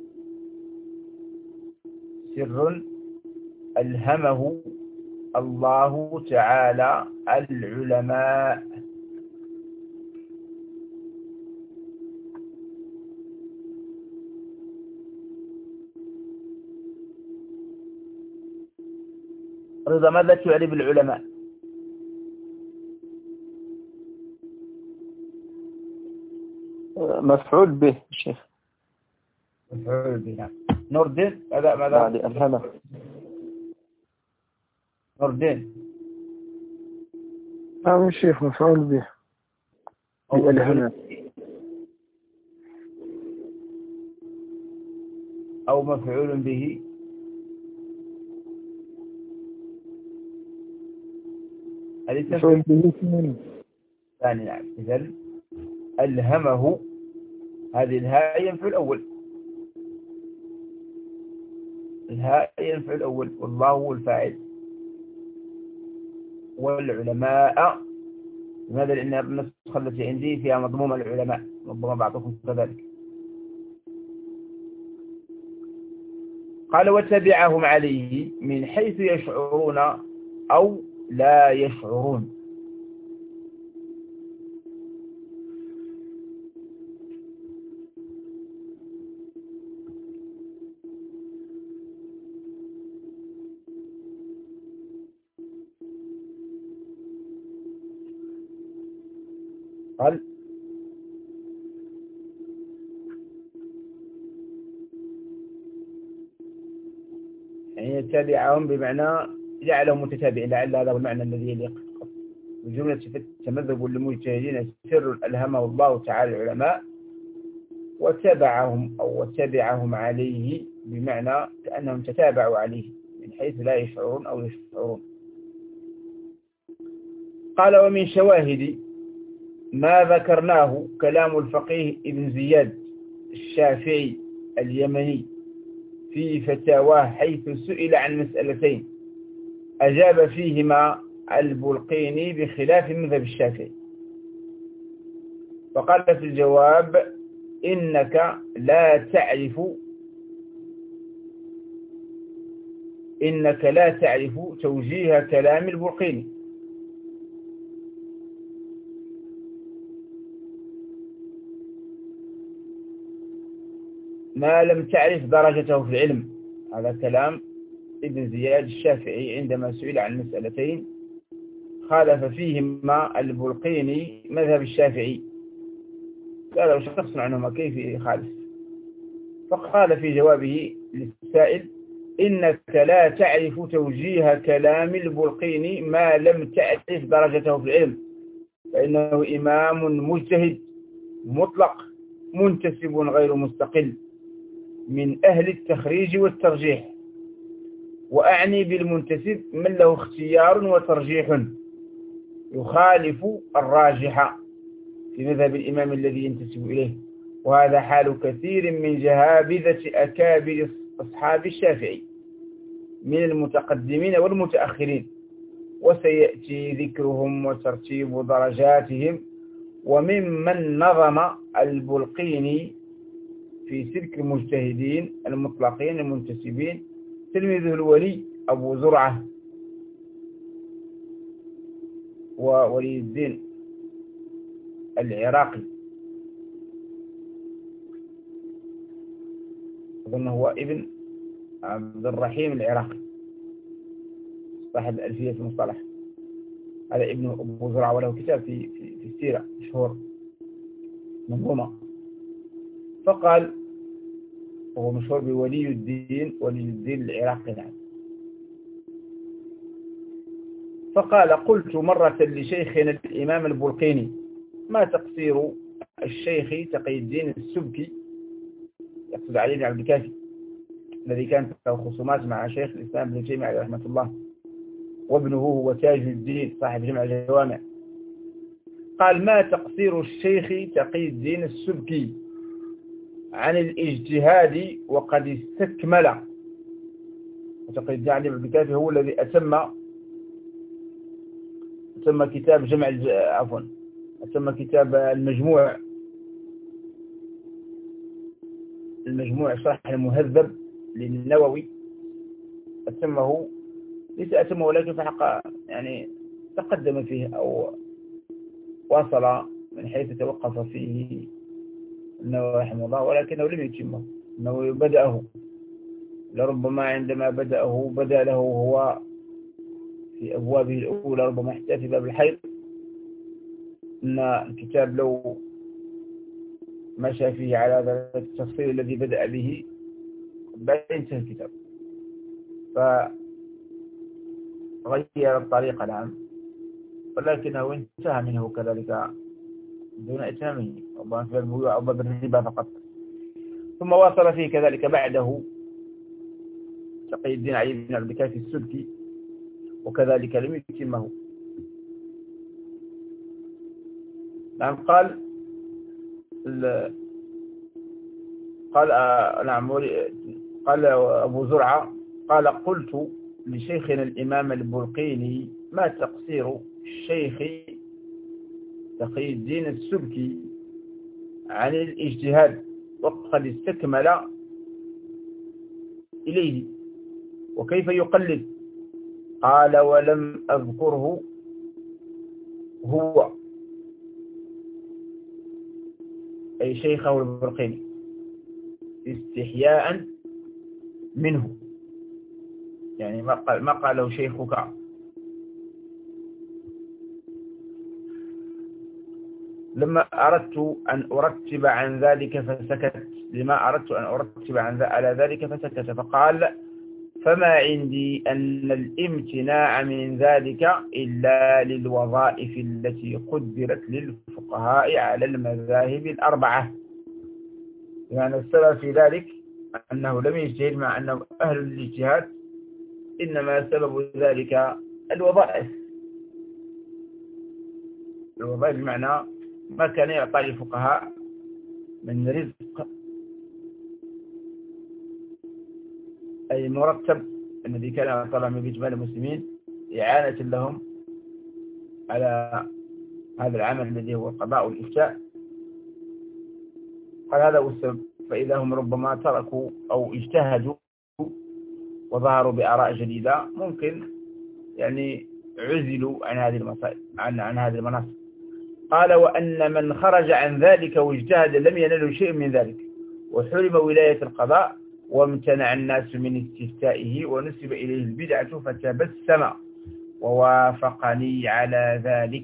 سر ألهمه الله تعالى العلماء، رضا ماذا تعرف العلماء؟ مفعول به الشيخ، مفعول به. نور الدين ماذا بعد ألهمه. نور الدين نعم الشيخ مفعول به بألهمه أو مفعول به مفعول به ثاني. نعم إذن ألهمه هذه الهاء ينفع الأول، الهاء ينفع الأول والله هو الفاعل، والعلماء لماذا؟ لأن النسخة التي عندي فيها مضموم العلماء، ربما بعضكم كذلك. قال وتبعهم عليه من حيث يشعرون أو لا يشعرون. قال تبعهم بمعنى جعلهم متتابعين، لعل هذا هو المعنى الذي يليق. بجملة التمذهب للمجتهدين سر ألهمه الله تعالى العلماء وتبعهم أو وتبعهم عليه، بمعنى كأنهم تتابعوا عليه من حيث لا يشعرون أو يشعرون. قال ومن شواهد ما ذكرناه كلام الفقيه ابن زياد الشافعي اليمني في فتاواه حيث سئل عن مسألتين أجاب فيهما البلقيني بخلاف مذهب الشافعي، فقال في الجواب إنك لا تعرف توجيه كلام البلقيني، ما لم تعرف درجته في العلم. هذا كلام ابن زياد الشافعي عندما سئل عن مسألتين خالف فيهما البلقيني مذهب الشافعي، سأله شخص عنهما كيف يخالف، فقال في جوابه للسائل إنك لا تعرف توجيه كلام البلقيني ما لم تعرف درجته في العلم، فإنه إمام مجتهد مطلق منتسب غير مستقل من أهل التخريج والترجيح، وأعني بالمنتسب من له اختيار وترجيح يخالف الراجح في مذهب الإمام الذي ينتسب إليه، وهذا حال كثير من جهابذة أكابر أصحاب الشافعي من المتقدمين والمتأخرين، وسيأتي ذكرهم وترتيب درجاتهم. وممن نظم البلقيني في سلك المجتهدين المطلقين المنتسبين تلميذه الولي أبو زرعة وولي الدين العراقي، أظن هو ابن عبد الرحيم العراقي صاحب ألفية المصطلح، هذا ابن أبو زرعة وله كتاب في السيرة مشهور منظومة. فقال وهو مشهور بولي الدين العراقي نعم. فقال قلت مرة لشيخنا الإمام البلقيني ما تقصير الشيخ تقي الدين السبكي، يقصد علي بن عبد الكافي الذي كانت له خصومات مع شيخ الإسلام ابن تيمية عليه رحمة الله، وابنه هو تاج الدين صاحب جمع الجوامع. قال ما تقصير الشيخ تقي الدين السبكي عن الاجتهاد وقد استكمل. تقي الدين علي بن عبد الكافي هو الذي أتم كتاب أتم كتاب المجموع شرح المهذب للنووي، أتمه ليس أتمه ولكن فحق يعني تقدم فيه أو واصل من حيث توقف فيه النووي رحمه الله، ولكنه لم يتمه. النووي بدأه، لربما عندما بدأ له هو في أبوابه الأولى ربما احتاج في باب الحيض، أن الكتاب لو مشى فيه على هذا التفصيل الذي بدأ به بعد انتهى الكتاب، فغير الطريقة العام، ولكنه انتهى منه كذلك دون إتمامه، ربما في البيوع أو باب الربا فقط. ثم واصل فيه كذلك بعده تقي الدين علي بن عبد الكافي السبكي، وكذلك لم يتمه. نعم قال أبو زرعة قال قلت لشيخنا الإمام البلقيني ما تقصير الشيخ تقي الدين السبكي عن الاجتهاد وقد استكمل إليه وكيف يقلد؟ قال ولم أذكره هو أي شيخه البلقيني استحياء منه، يعني ما قاله شيخك. لما أردت أن أرتب عن ذلك فسكت، لما أردت أن أرتب على ذلك فسكت، فقال فما عندي أن الامتناع من ذلك إلا للوظائف التي قدرت للفقهاء على المذاهب الأربعة. يعني السبب في ذلك أنه لم يجتهد مع أنه أهل الاجتهاد، إنما سبب ذلك الوظائف بمعنى ما كان يعطى للفقهاء من رزق أي مرتب الذي كان يعطى من بيت مال المسلمين إعانة لهم على هذا العمل الذي هو القضاء والإفتاء. قال هذا هو السبب. فإذا هم ربما تركوا أو اجتهدوا وظهروا بآراء جديدة ممكن يعني عزلوا عن هذه المصائب عن هذه المناصب. قال وأن من خرج عن ذلك واجتهد لم ينل شيء من ذلك وحرم ولاية القضاء وامتنع الناس من استفتائه ونسب إليه البدعة فتبسم ووافقني على ذلك.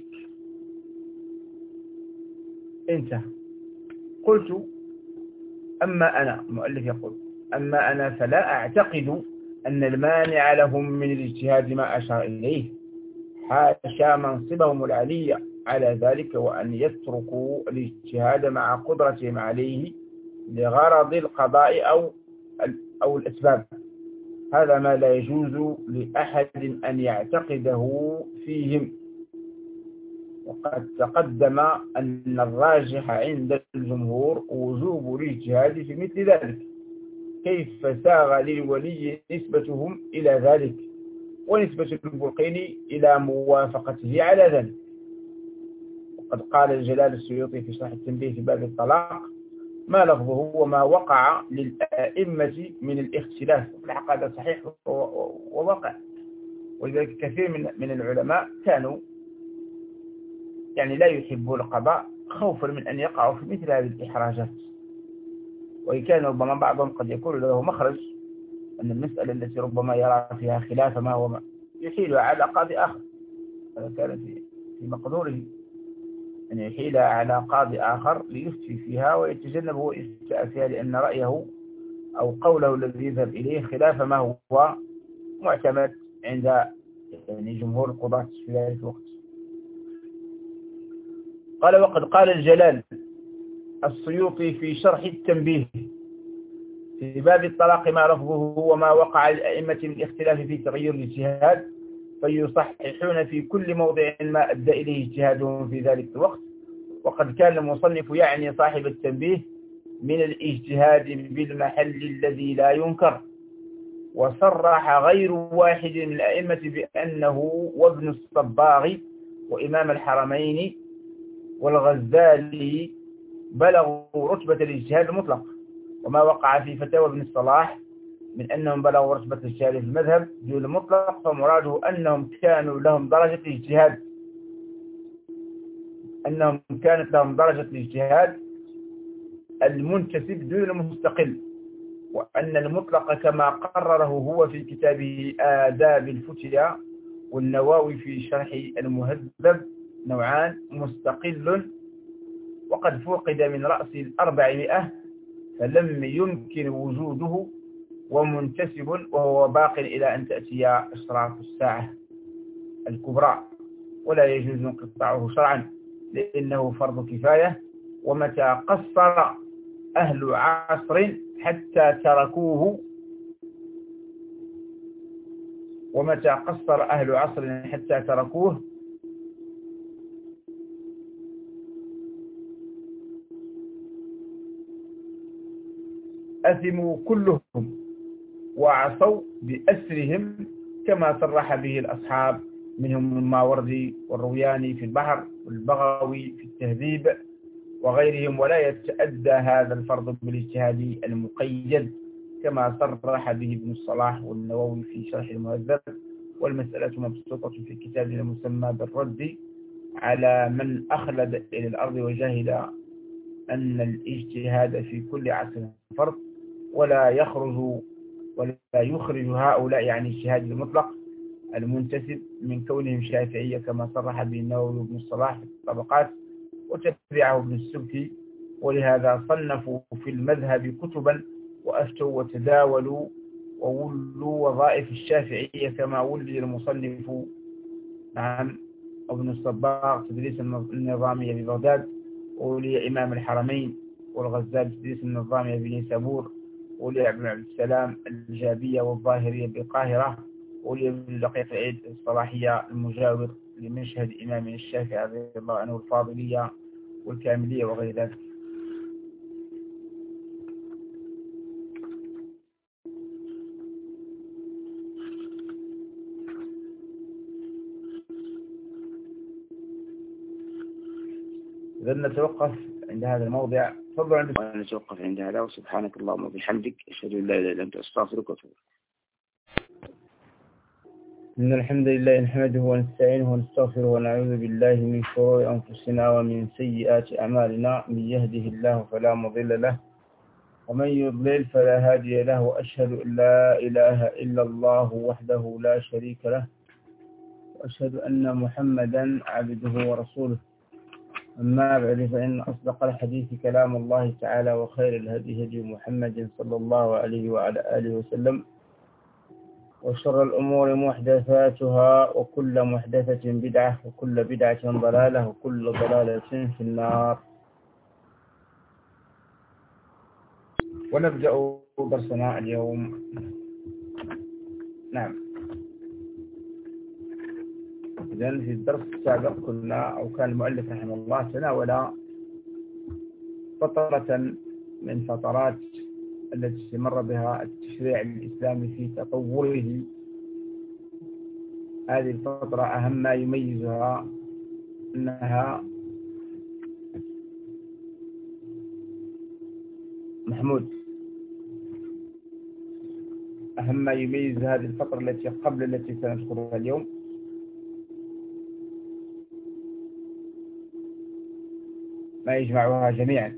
انتهى. قلت أما أنا، المؤلف يقول أما أنا فلا أعتقد أن المانع لهم من الاجتهاد ما أشار إليه، حاشا منصبهم العلي على ذلك وأن يتركوا الاجتهاد مع قدرتهم عليه لغرض القضاء أو الأسباب. هذا ما لا يجوز لأحد أن يعتقده فيهم. وقد تقدم أن الراجح عند الجمهور وجوب الاجتهاد في مثل ذلك، كيف ساغ للولي نسبتهم إلى ذلك ونسبة البلقيني إلى موافقته على ذلك. وقد قال الجلال السيوطي في شرح التنبيه في باب الطلاق ما لفظه وما وقع للأئمة من الاختلاف. في الحقيقة هذا صحيح وواقع، ولذلك كثير من العلماء كانوا يعني لا يحبوا القضاء خوفا من أن يقعوا في مثل هذه الإحراجات، وإن كان ربما بعضهم قد يكون له مخرج أن المسألة التي ربما يرى فيها خلاف ما هو يحيلها على قاضي آخر. هذا كان في مقدوره أن يحيلها على قاضي آخر ليفتي فيها ويتجنب هو إفتاء فيها، لأن رأيه أو قوله الذي يذهب إليه خلاف ما هو معتمد عند يعني جمهور القضاة في ذلك الوقت. قال وقد قال الجلال السيوطي في شرح التنبيه في باب الطلاق ما لفظه وما وقع للأئمة من الاختلاف في تغيير الاجتهاد فيصححون في كل موضع ما أدى إليه اجتهادهم في ذلك الوقت. وقد كان المصنف يعني صاحب التنبيه من الاجتهاد بالمحل الذي لا ينكر، وصرح غير واحد من الأئمة بأنه وابن الصباغ وإمام الحرمين والغزالي بلغوا رتبة الاجتهاد المطلق، وما وقع في فتاوى ابن الصلاح من أنهم بلغوا رتبة الاجتهاد في المذهب دون المطلق فمراده أنهم كانوا لهم درجة الاجتهاد، أنهم كانت لهم درجة الاجتهاد المنتسب دون المستقل، وأن المطلق كما قرره هو في كتابه آداب الفتيا والنواوي في شرح المهذب نوعان مستقل وقد فقد من رأس 400 فلم يمكن وجوده ومنتسب وهو باق إلى أن تأتي أشراط الساعة الكبرى ولا يجوز انقطاعه شرعا لأنه فرض كفاية. ومتى قصر أهل عصر حتى تركوه أثموا كلهم وعصوا بأسرهم كما صرح به الأصحاب منهم الماوردي والروياني في البحر والبغوي في التهذيب وغيرهم، ولا يتأدى هذا الفرض بالاجتهاد المقيد كما صرح به ابن الصلاح والنووي في شرح المهذب. والمسألة مبسوطة في كتابنا المسمى بالرد على من أخلد إلى الأرض وجاهد أن الاجتهاد في كل عصر فرض ولا يخرج هؤلاء عن الاجتهاد المطلق المنتسب من كونهم شافعية كما صرح به النووي وابن الصلاح في الطبقات وتبعه ابن السبكي. ولهذا صنفوا في المذهب كتبا وأفتوا وتداولوا وولوا وظائف الشافعية كما ولي المصنف نعم ابن الصباغ تدريس النظامية ببغداد، وولي إمام الحرمين والغزال تدريس النظامية بنيسابور، وولي ابن عبد السلام الجابية والظاهرية بالقاهرة، وولي ابن دقيق العيد الصلاحية المجاور لمشهد إمامنا الشافعي رضي الله عنه الفاضلية والكاملية وغير ذلك. إذا نتوقف عند هذا الموضع. تفضل. نتوقف عند هذا، وسبحانك اللهم وبحمدك أشهد أن لا إله إلا أنت أستغفرك وأتوب إليك. إن الحمد لله نحمده ونستعينه ونستغفره ونعوذ بالله من شرور أنفسنا ومن سيئات أعمالنا، من يهده الله فلا مضل له ومن يضلل فلا هادي له، وأشهد أن لا إله إلا الله وحده لا شريك له، وأشهد أن محمدا عبده ورسوله. أما بعد، فإن أصدق الحديث كلام الله تعالى، وخير الهدي هدي محمد صلى الله عليه وعلى آله وسلم، وشر الأمور محدثاتها، وكل محدثة بدعة، وكل بدعة ضلالة، وكل ضلالة في النار. ونبدأ درسنا اليوم. نعم، إذن في الدرس السابق كنا، أو كان المؤلف رحمه الله تناول فترة من فترات التي استمر بها التشريع الإسلامي في تطوره. هذه الفترة أهم ما يميزها أنها محمود أهم ما يميز هذه الفترة التي قبل التي سندخلها اليوم ما يجمعها جميعا.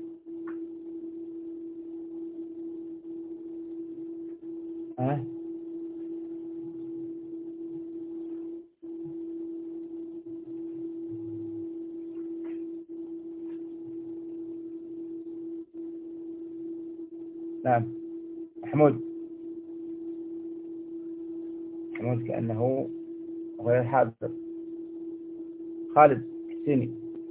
نعم محمود كأنه غير حاضر. خالد حسيني.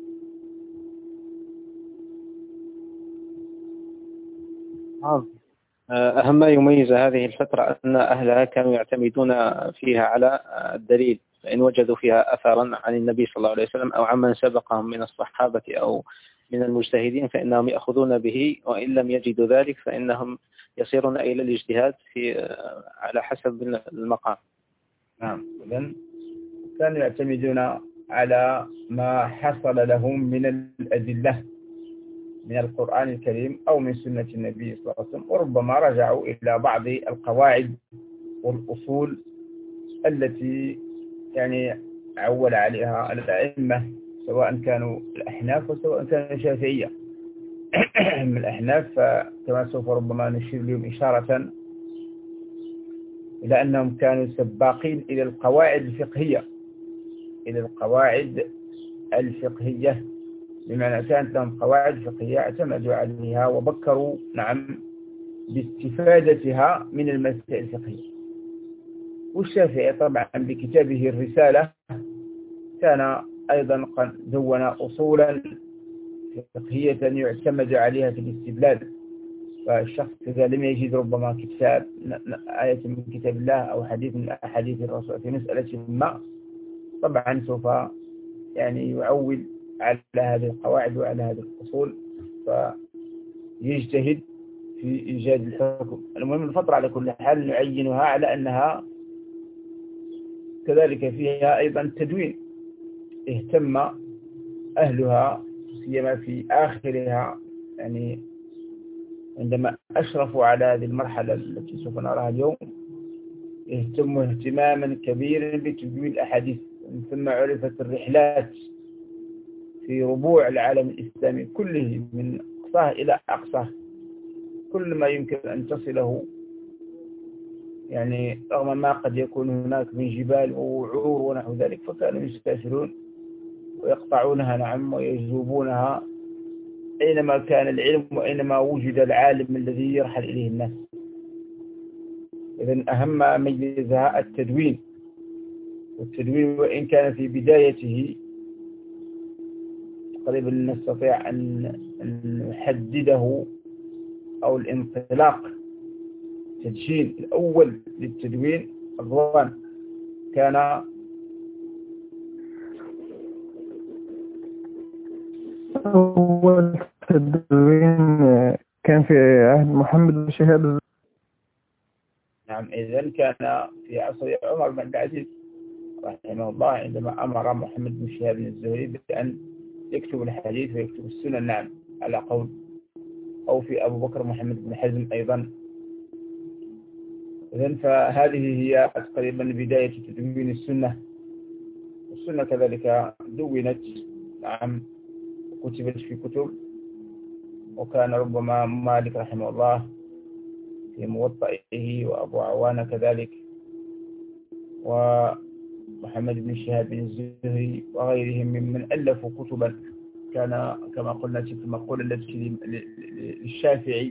أهم ما يميز هذه الفترة أن أهلها كانوا يعتمدون فيها على الدليل، فإن وجدوا فيها أثرا عن النبي صلى الله عليه وسلم أو عمن سبقهم من الصحابة أو من المجتهدين فإنهم يأخذون به، وإن لم يجدوا ذلك فإنهم يصيرون إلى الاجتهاد على حسب المقام. نعم، إذن كانوا يعتمدون على ما حصل لهم من الأدلة من القرآن الكريم أو من سنة النبي صلى الله عليه وسلم، وربما رجعوا إلى بعض القواعد والأصول التي يعني عول عليها الأئمة، سواء كانوا الأحناف وسواء كانوا الشافعية. من الأحناف كما سوف ربما نشير لهم إشارة إلى أنهم كانوا سباقين إلى القواعد الفقهية، بمعنى كانت لهم قواعد فقهية اعتمدوا عليها وبكروا نعم باستفادتها من المسائل الفقهية. والشافعي طبعا بكتابه الرسالة كان أيضا قد دون أصولا فقهية يعتمد عليها في الاستدلال. فالشخص إذا لم يجد ربما كتاب آية من كتاب الله أو حديث من أحاديث الرسول في مسألة ما، طبعا سوف يعني يعول على هذه القواعد وعلى هذه الأصول فيجتهد في إيجاد الحكم. المهم الفترة على كل حال نعينها على أنها كذلك فيها أيضا تدوين اهتم أهلها سيما في آخرها، يعني عندما أشرفوا على هذه المرحلة التي سوف نراها اليوم اهتموا اهتماما كبيرا بتدوين الأحاديث. من ثم عرفت الرحلات في ربوع العالم الإسلامي كله من أقصاه إلى أقصاه، كل ما يمكن أن تصله، يعني رغم ما قد يكون هناك من جبال ووعور ونحو ذلك، فكانوا يستأثرون ويقطعونها نعم ويجذبونها أينما كان العلم وأينما وجد العالم الذي يرحل إليه الناس. إذن أهم ما ميزها التدوين، والتدوين وإن كان في بدايته تقريبا نستطيع أن نحدده، أو الانطلاق التدشين الأول للتدوين الروان كان أول تدوين كان في عهد محمد بن شهاب. نعم، إذن كان في عصر عمر بن عبد العزيز رحمه الله، عندما أمر محمد بن شهاب الزهري بأن يكتب الحديث ويكتب السنن، نعم على قول، أو في أبو بكر محمد بن حزم أيضا. إذن فهذه هي تقريبا بداية تدوين السنة، والسنة كذلك دونت، نعم، وكتبت في كتب، وكان ربما مالك رحمه الله في موطئه، وأبو عوانة كذلك، ومحمد بن شهاب الزهري وغيرهم ممن ألفوا كتبا. كان كما قلنا في المقولة التي للشافعي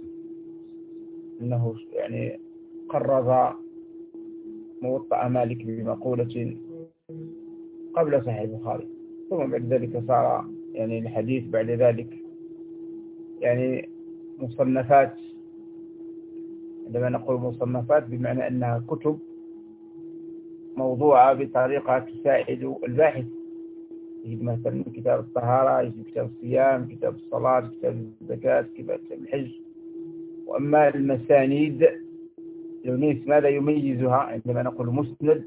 أنه يعني قرر موطأ مالك بمقولة قبل صحيح البخاري، ثم بعد ذلك صار يعني الحديث بعد ذلك يعني مصنفات. عندما نقول مصنفات بمعنى أنها كتب موضوعة بطريقة تساعد الباحث، يجب مثلا كتاب الطهارة، يجب كتاب الصيام، كتاب الصلاة، كتاب الزكاة، كتاب الحج. وأما المسانيد يونيس ماذا يميزها عندما نقول مسند؟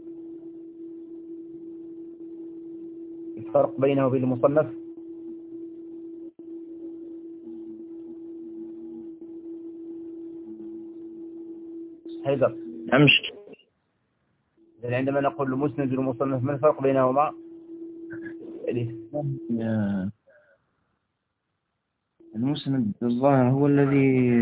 الفرق بينه وبين المصنف؟ حيدر. نعم. عندما نقول المسند والمصنف ما الفرق بينهما؟ المسند الظاهر هو الذي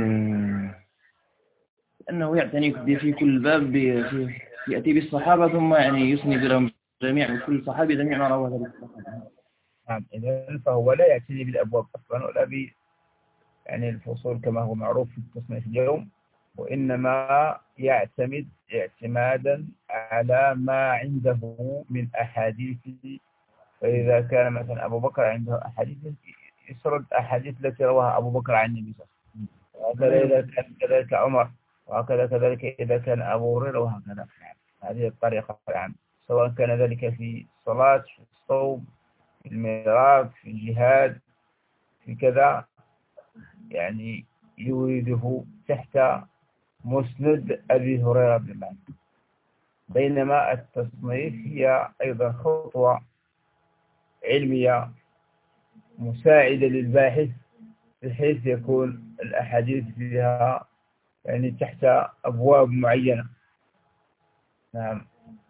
أنه يعتني في كل باب يأتي بالصحابة ثم يعني يسند لهم جميع كل صحابي جميع ما رواه ذلك الصحابة. نعم، إذن فهو لا يعتني بالأبواب أصلا ولا يعني الفصول كما هو معروف في التصنيف اليوم، وإنما يعتمد اعتمادا على ما عنده من أحاديث. فإذا كان مثلا أبو بكر عنده أحاديث يسرد أحاديث التي رواها أبو بكر عن النبي صلى الله عليه وسلم، وهكذا إذا كان كذلك عمر، وهكذا كذلك إذا كان أبو هريرة، وهكذا. هذه الطريقة العامة، سواء كان ذلك في الصلاة، في الصوم، في الميراث، في الجهاد، في كذا، يعني يورده تحت مسند أبي هريرة بن الله. بينما التصنيف هي أيضا خطوة علمية مساعدة للباحث، بحيث يكون الأحاديث فيها يعني تحت أبواب معينة. نعم،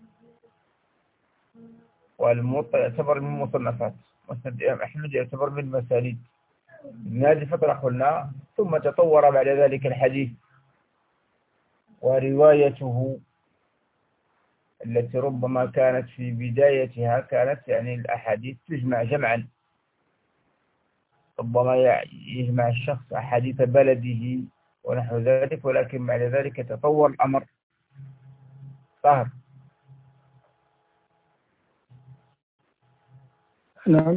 والموطأ يعتبر من مصنفات، مسند الإمام أحمد يعتبر من مسانيد. من هذه الفترة قلنا، ثم تطور بعد ذلك الحديث وروايته التي ربما كانت في بدايتها كانت يعني الأحاديث تجمع جمعا، ربما يجمع الشخص أحاديث بلده ونحو ذلك، ولكن بعد ذلك تطور الأمر. طاهر. نعم.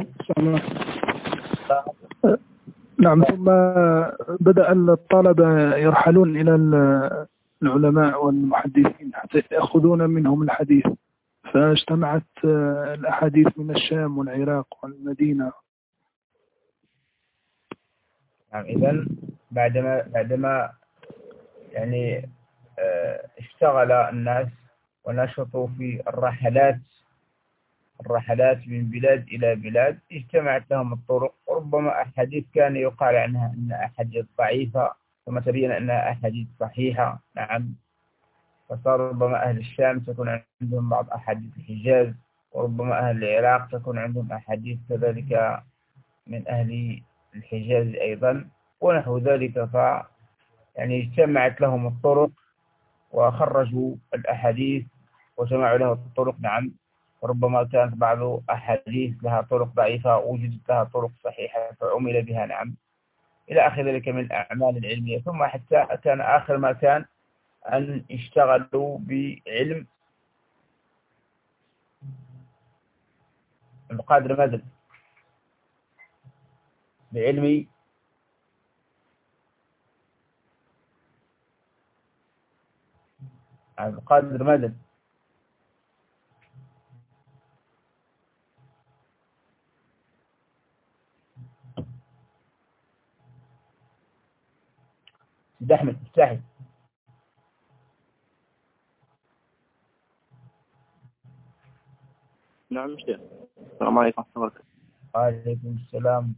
نعم. ثم بدأ الطلبة يرحلون إلى العلماء والمحدثين حتى يأخذون منهم الحديث، فاجتمعت الأحاديث من الشام والعراق والمدينة. نعم، إذن بعدما يعني اشتغل الناس ونشطوا في الرحلات من بلاد إلى بلاد، اجتمعت لهم الطرق، وربما أحاديث كان يقال عنها أنها أحاديث ضعيفة، ثم تبين أنها أحاديث صحيحة. نعم، فصار ربما أهل الشام تكون عندهم بعض أحاديث الحجاز، وربما أهل العراق تكون عندهم أحاديث كذلك من أهل الحجاز أيضا، ونحو ذلك. يعني اجتمعت لهم الطرق وخرجوا الأحاديث وجمعوا له الطرق. نعم، وربما كانت بعض أحاديث لها طرق ضعيفة وجدت لها طرق صحيحة فعمل بها. نعم، إلى آخر ذلك من الأعمال العلمية. ثم حتى كان آخر ما كان أن اشتغلوا بعلم القادر مدن، بعلم القادر مدن. سيد أحمد افتحي. نعم شيخ. السلام عليكم ورحمة الله وبركاته. وعليكم السلام.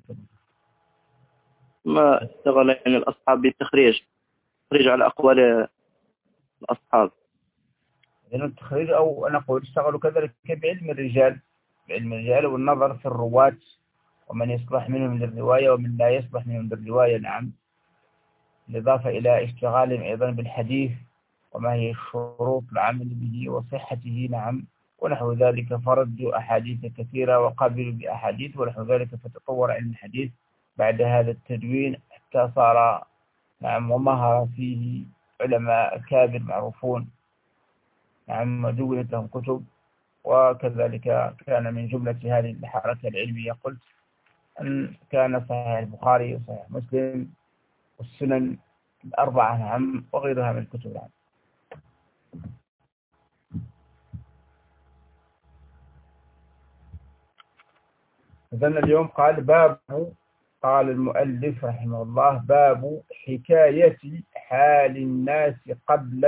ما اشتغل يعني الأصحاب بالتخريج، تخريج على أقوال الأصحاب. لأن التخريج أو نقول اشتغلوا كذلك بعلم الرجال، بعلم الرجال والنظر في الرواة ومن يصلح منهم للرواية ومن لا يصلح منهم للرواية. نعم. بالإضافة إلى اشتغالهم أيضا بالحديث وما هي الشروط العمل به وصحته. نعم. ونحو ذلك فردوا أحاديث كثيرة وقابلوا بأحاديث ونحو ذلك، فتطور علم الحديث بعد هذا التدوين حتى صار نعم ومهر فيه علماء كابر معروفون. نعم. دونت لهم كتب. وكذلك كان من جملة هذه الحركة العلمية قلت أن كان صحيح البخاري وصحيح مسلم والسنن الأربعة. نعم. وغيرها من الكتب. نعم. إذن اليوم قال المؤلف رحمه الله: باب حكاية حال الناس قبل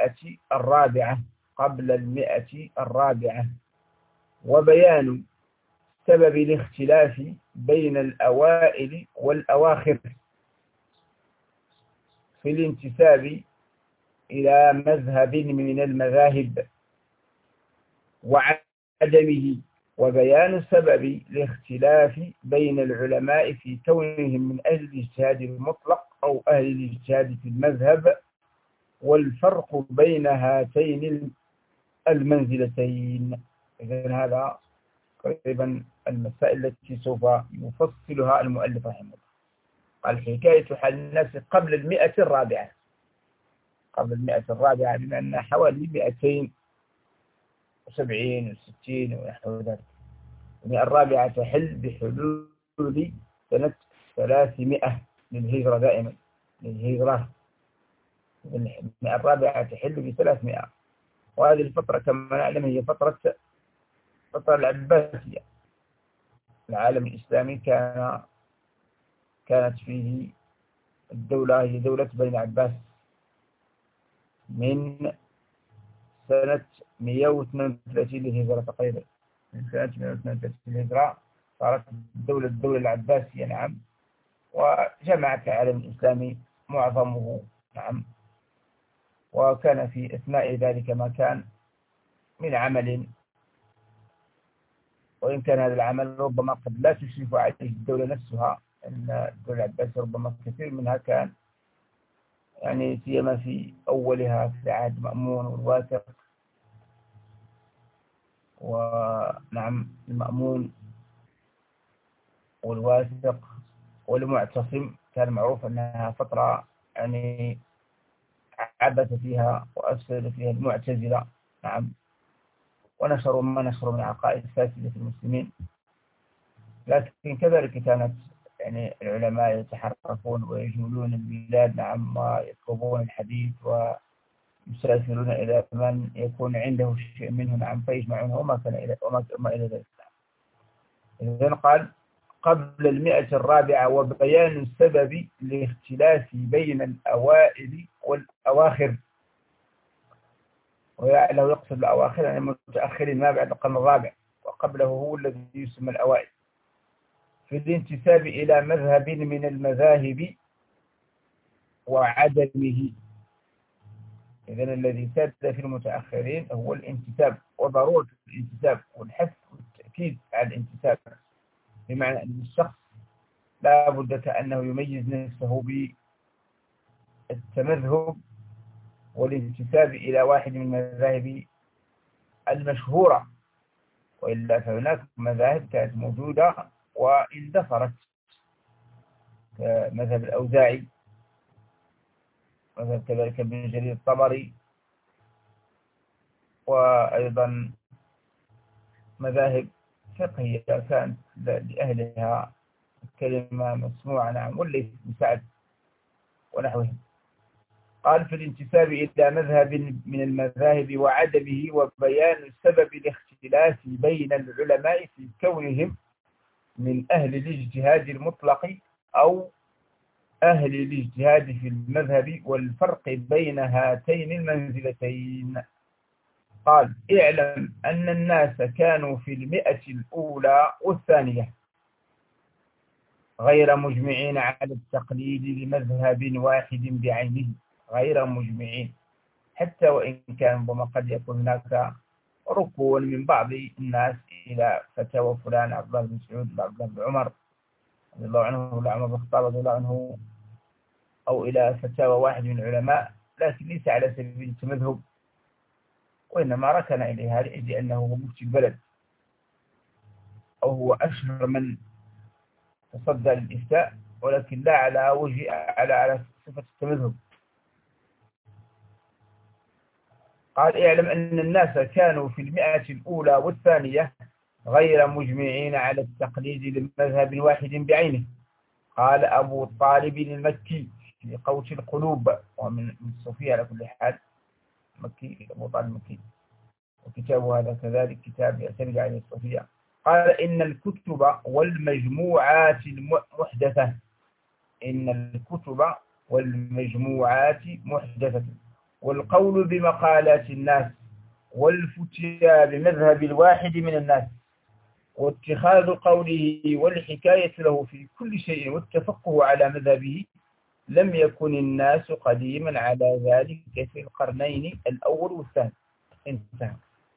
المئة الرابعة وبيان سبب الاختلاف بين الأوائل والأواخر في الانتساب إلى مذهب من المذاهب وعدمه، وبيان سبب الاختلاف بين العلماء في كونهم من أهل الاجتهاد المطلق أو أهل الاجتهاد في المذهب، والفرق بين هاتين المنزلتين. إذن هذا قريبا المسائل التي سوف يفصلها المؤلف رحمه الله. قال: حكاية حال الناس قبل المئة الرابعة. قبل المئة الرابعة بما أن حوالي 270 و60 ونحو ذلك. المئة الرابعة تحل بحلول سنة 300 للهجرة، دائما للهجرة. المئة الرابعة تحل ب300. وهذه الفترة كما نعلم هي فترة العباسية. العالم الإسلامي كانت فيه الدولة هي دولة بني عباس من سنة 132 للهجرة تقريبا. من سنة 132 للهجرة صارت الدولة العباسية. نعم. وجمعت العالم الإسلامي معظمه. نعم. وكان في أثناء ذلك ما كان من عمل، وإن كان هذا العمل ربما قد لا تشرف عليه الدولة نفسها، أن الدولة العباسية ربما كثير منها كان يعني سيما في أولها في عهد مأمون والواثق. ونعم المأمون والواثق والمعتصم كان معروف أنها فترة يعني عبث فيها وأفسد فيها المعتزلة. نعم. ونشروا ما نشروا من عقائد فاسدة في المسلمين. لكن كذلك كانت يعني العلماء يتحركون ويجولون البلاد. نعم. ويطلبون الحديث ويسافرون إلى من يكون عنده شيء منه. نعم. فيجمعونه وما إلى ذلك. إذن قال: قبل المئة الرابعة وبيان سبب الاختلاف بين الأوائل والأواخر. ولو يقصد الأواخر يعني المتأخرين ما بعد القرن الرابع، وقبله هو الذي يسمى الأوائل، في الانتساب إلى مذهب من المذاهب وعدمه. إذن الذي ساد في المتأخرين هو الانتساب وضرورة الانتساب والحث والتأكيد على الانتساب، بمعنى أن الشخص لا بد كأنه يميز نفسه بالتمذهب والانتساب إلى واحد من المذاهب المشهورة، وإلا فهناك مذاهب كانت موجودة واندثرت كمذهب الأوزاعي مثلا كذلك ابن جرير الطبري، وأيضا مذاهب فقهية كانت لأهلها كلمة مسموعة، نعم، والليث بن سعد ونحوهم. قال في الانتساب إلى مذهب من المذاهب وعدمه وبيان سبب الاختلاف بين العلماء في كونهم من أهل الاجتهاد المطلق أو أهل الاجتهاد في المذهب والفرق بين هاتين المنزلتين. قال اعلم أن الناس كانوا في 100 الأولى والثانية غير مجمعين على التقليد لمذهب واحد بعينه، غير مجمعين، حتى وإن كان ربما قد يكون هناك ركون من بعض الناس إلى فتاوى فلان عبد الله بن مسعود عبد الله بن عمر رضي الله عنه ولا عمر بن الخطاب رضي الله عنه، أو إلى فتاوى واحد من العلماء، لكن ليس على سبيل التمذهب، وإنما ركن إليها لأنه هو مفتي البلد أو هو أشهر من تصدى للإفتاء، ولكن لا على وجه على صفة التمذهب. قال اعلم أن الناس كانوا في 100 الأولى والثانية غير مجمعين على التقليد لمذهب واحد بعينه. قال أبو طالب المكي في قوت القلوب، ومن الصوفية على كل حال، مكي أبو طالب المكي، وكتابه هذا كذلك كتاب يعتمد عليه الصوفية. قال إن الكتب والمجموعات المحدثة، إن الكتب والمجموعات محدثة، والقول بمقالات الناس والفتيا بمذهب الواحد من الناس، واتخاذ قوله والحكاية له في كل شيء والتفقه على مذهبه، لم يكن الناس قديما على ذلك في القرنين الأول والثاني. انتهى.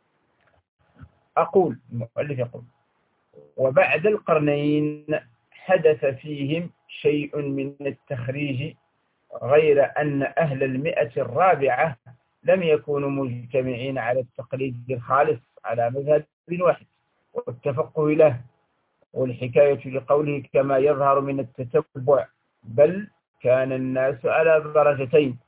أقول المؤلف يقول وبعد القرنين حدث فيهم شيء من التخريج، غير أن أهل 100 الرابعة لم يكونوا مجتمعين على التقليد الخالص على مذهب واحد والتفقه له والحكاية لقوله كما يظهر من التتبع، بل كان الناس على درجتين،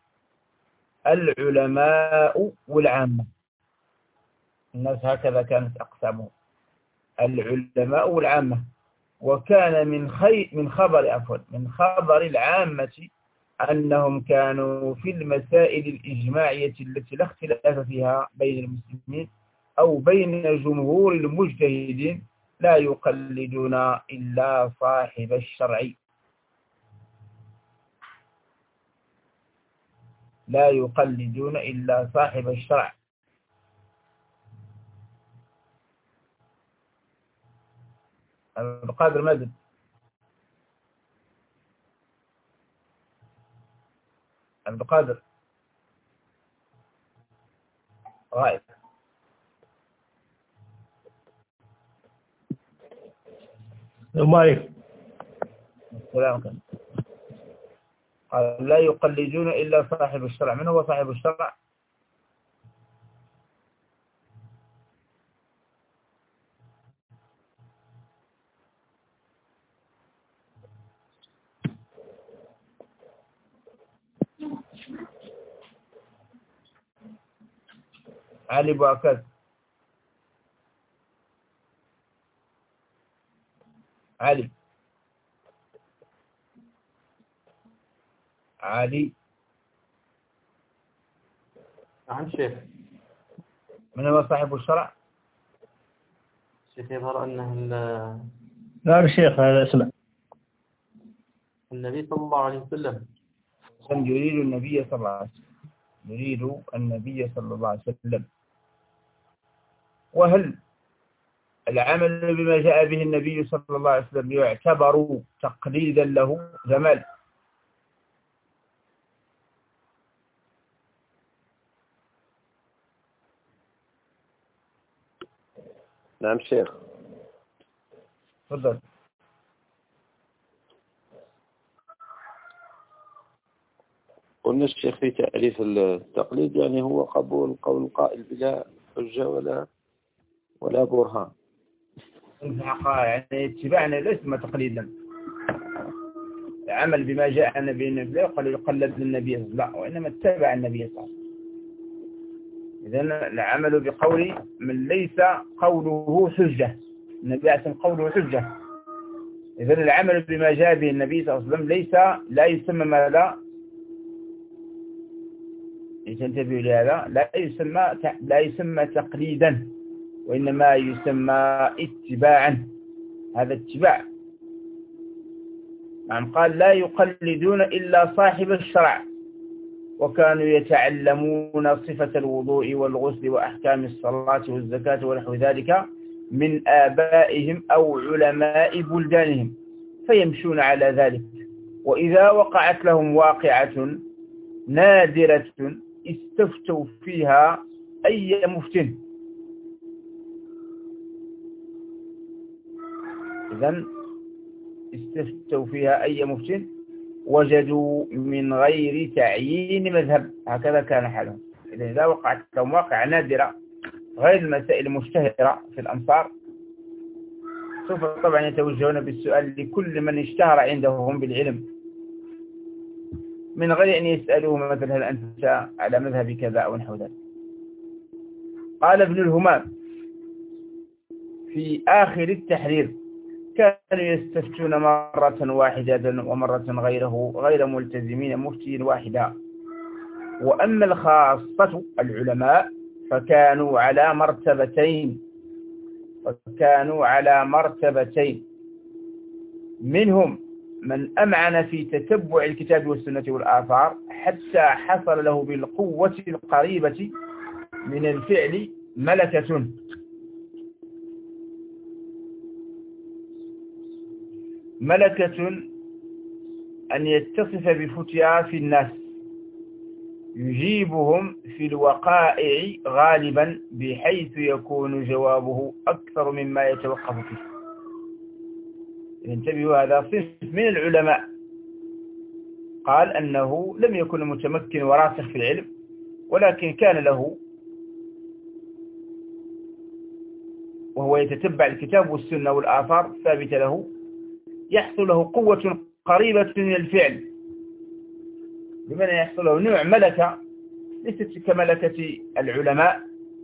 العلماء والعامة. الناس هكذا كانت أقسامهم، العلماء والعامة. وكان من خبر العامة أنهم كانوا في المسائل الإجماعية التي لا اختلاف فيها بين المسلمين أو بين جمهور المجتهدين لا يقلدون إلا صاحب الشرع، لا يقلدون إلا صاحب الشرع. القادر ماذا؟ القادر غائب. السلام عليكم. السلام عليكم. قال لا يقلدون إلا صاحب الشرع. من هو صاحب الشرع؟ علي بوعكاز. علي نعم شيخ. من هو صاحب الشرع؟ شيخ يظهر أنه نعم الشيخ، هذا اسمع. النبي صلى الله عليه وسلم. يريد النبي صلى الله عليه وسلم، يريد النبي صلى الله عليه وسلم. وهل العمل بما جاء به النبي صلى الله عليه وسلم يعتبر تقليدا له؟ جمال. نعم شيخ. تفضل. قلنا الشيخ في تعريف التقليد يعني هو قبول قول القائل بلا حجة ولا برهان. يعني اتباعنا ليس تقليدا، عمل بما جاء النبي لا يقال يقلد النبي، لا، وإنما اتبع النبي صلى الله عليه وسلم. إذن العمل بقول من ليس قوله حجة، النبي عليه قوله حجة. إذن العمل بما جاء به النبي صلى الله عليه وسلم لا يسمى ما تنتبه لهذا، لا يسمى تقليدا، وإنما يسمى اتباعا. هذا اتباع. نعم، قال لا يقلدون إلا صاحب الشرع، وكانوا يتعلمون صفة الوضوء والغسل وأحكام الصلاة والزكاة ونحو ذلك من آبائهم أو علماء بلدانهم، فيمشون على ذلك. وإذا وقعت لهم واقعة نادرة استفتوا فيها أي مفتن. إذن استفتوا فيها أي مفتن وجدوا من غير تعيين مذهب، هكذا كان حالهم. إذا وقعت لهم واقعة نادرة غير المسائل المشتهرة في الأمصار، سوف طبعا يتوجهون بالسؤال لكل من اشتهر عندهم بالعلم، من غير أن يسألوه مثلا هل أنت على مذهب كذا أو نحو ذلك. قال ابن الهمام في آخر التحرير: كانوا يستفتون مرة واحدة ومرة غير ملتزمين مفتي واحدا. وأما الخاصة العلماء فكانوا على مرتبتين، منهم من أمعن في تتبع الكتاب والسنة والآثار حتى حصل له بالقوة القريبة من الفعل ملكة، أن يتصف بفتيا في الناس يجيبهم في الوقائع غالبا، بحيث يكون جوابه أكثر مما يتوقف فيه. انتبهوا، هذا صنف من العلماء قال أنه لم يكن متمكن وراسخ في العلم، ولكن كان له وهو يتتبع الكتاب والسنة والآثار ثابتة له، يحصل له قوة قريبة من الفعل، بمعنى يحصل له نوع ملكة ليست كملكة العلماء،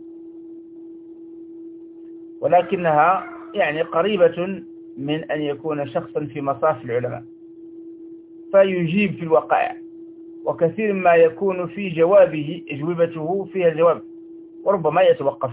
ولكنها يعني قريبة من أن يكون شخصا في مصاف العلماء، فيجيب في الوقائع، وكثير ما يكون في أجوبته فيها الجواب، وربما يتوقف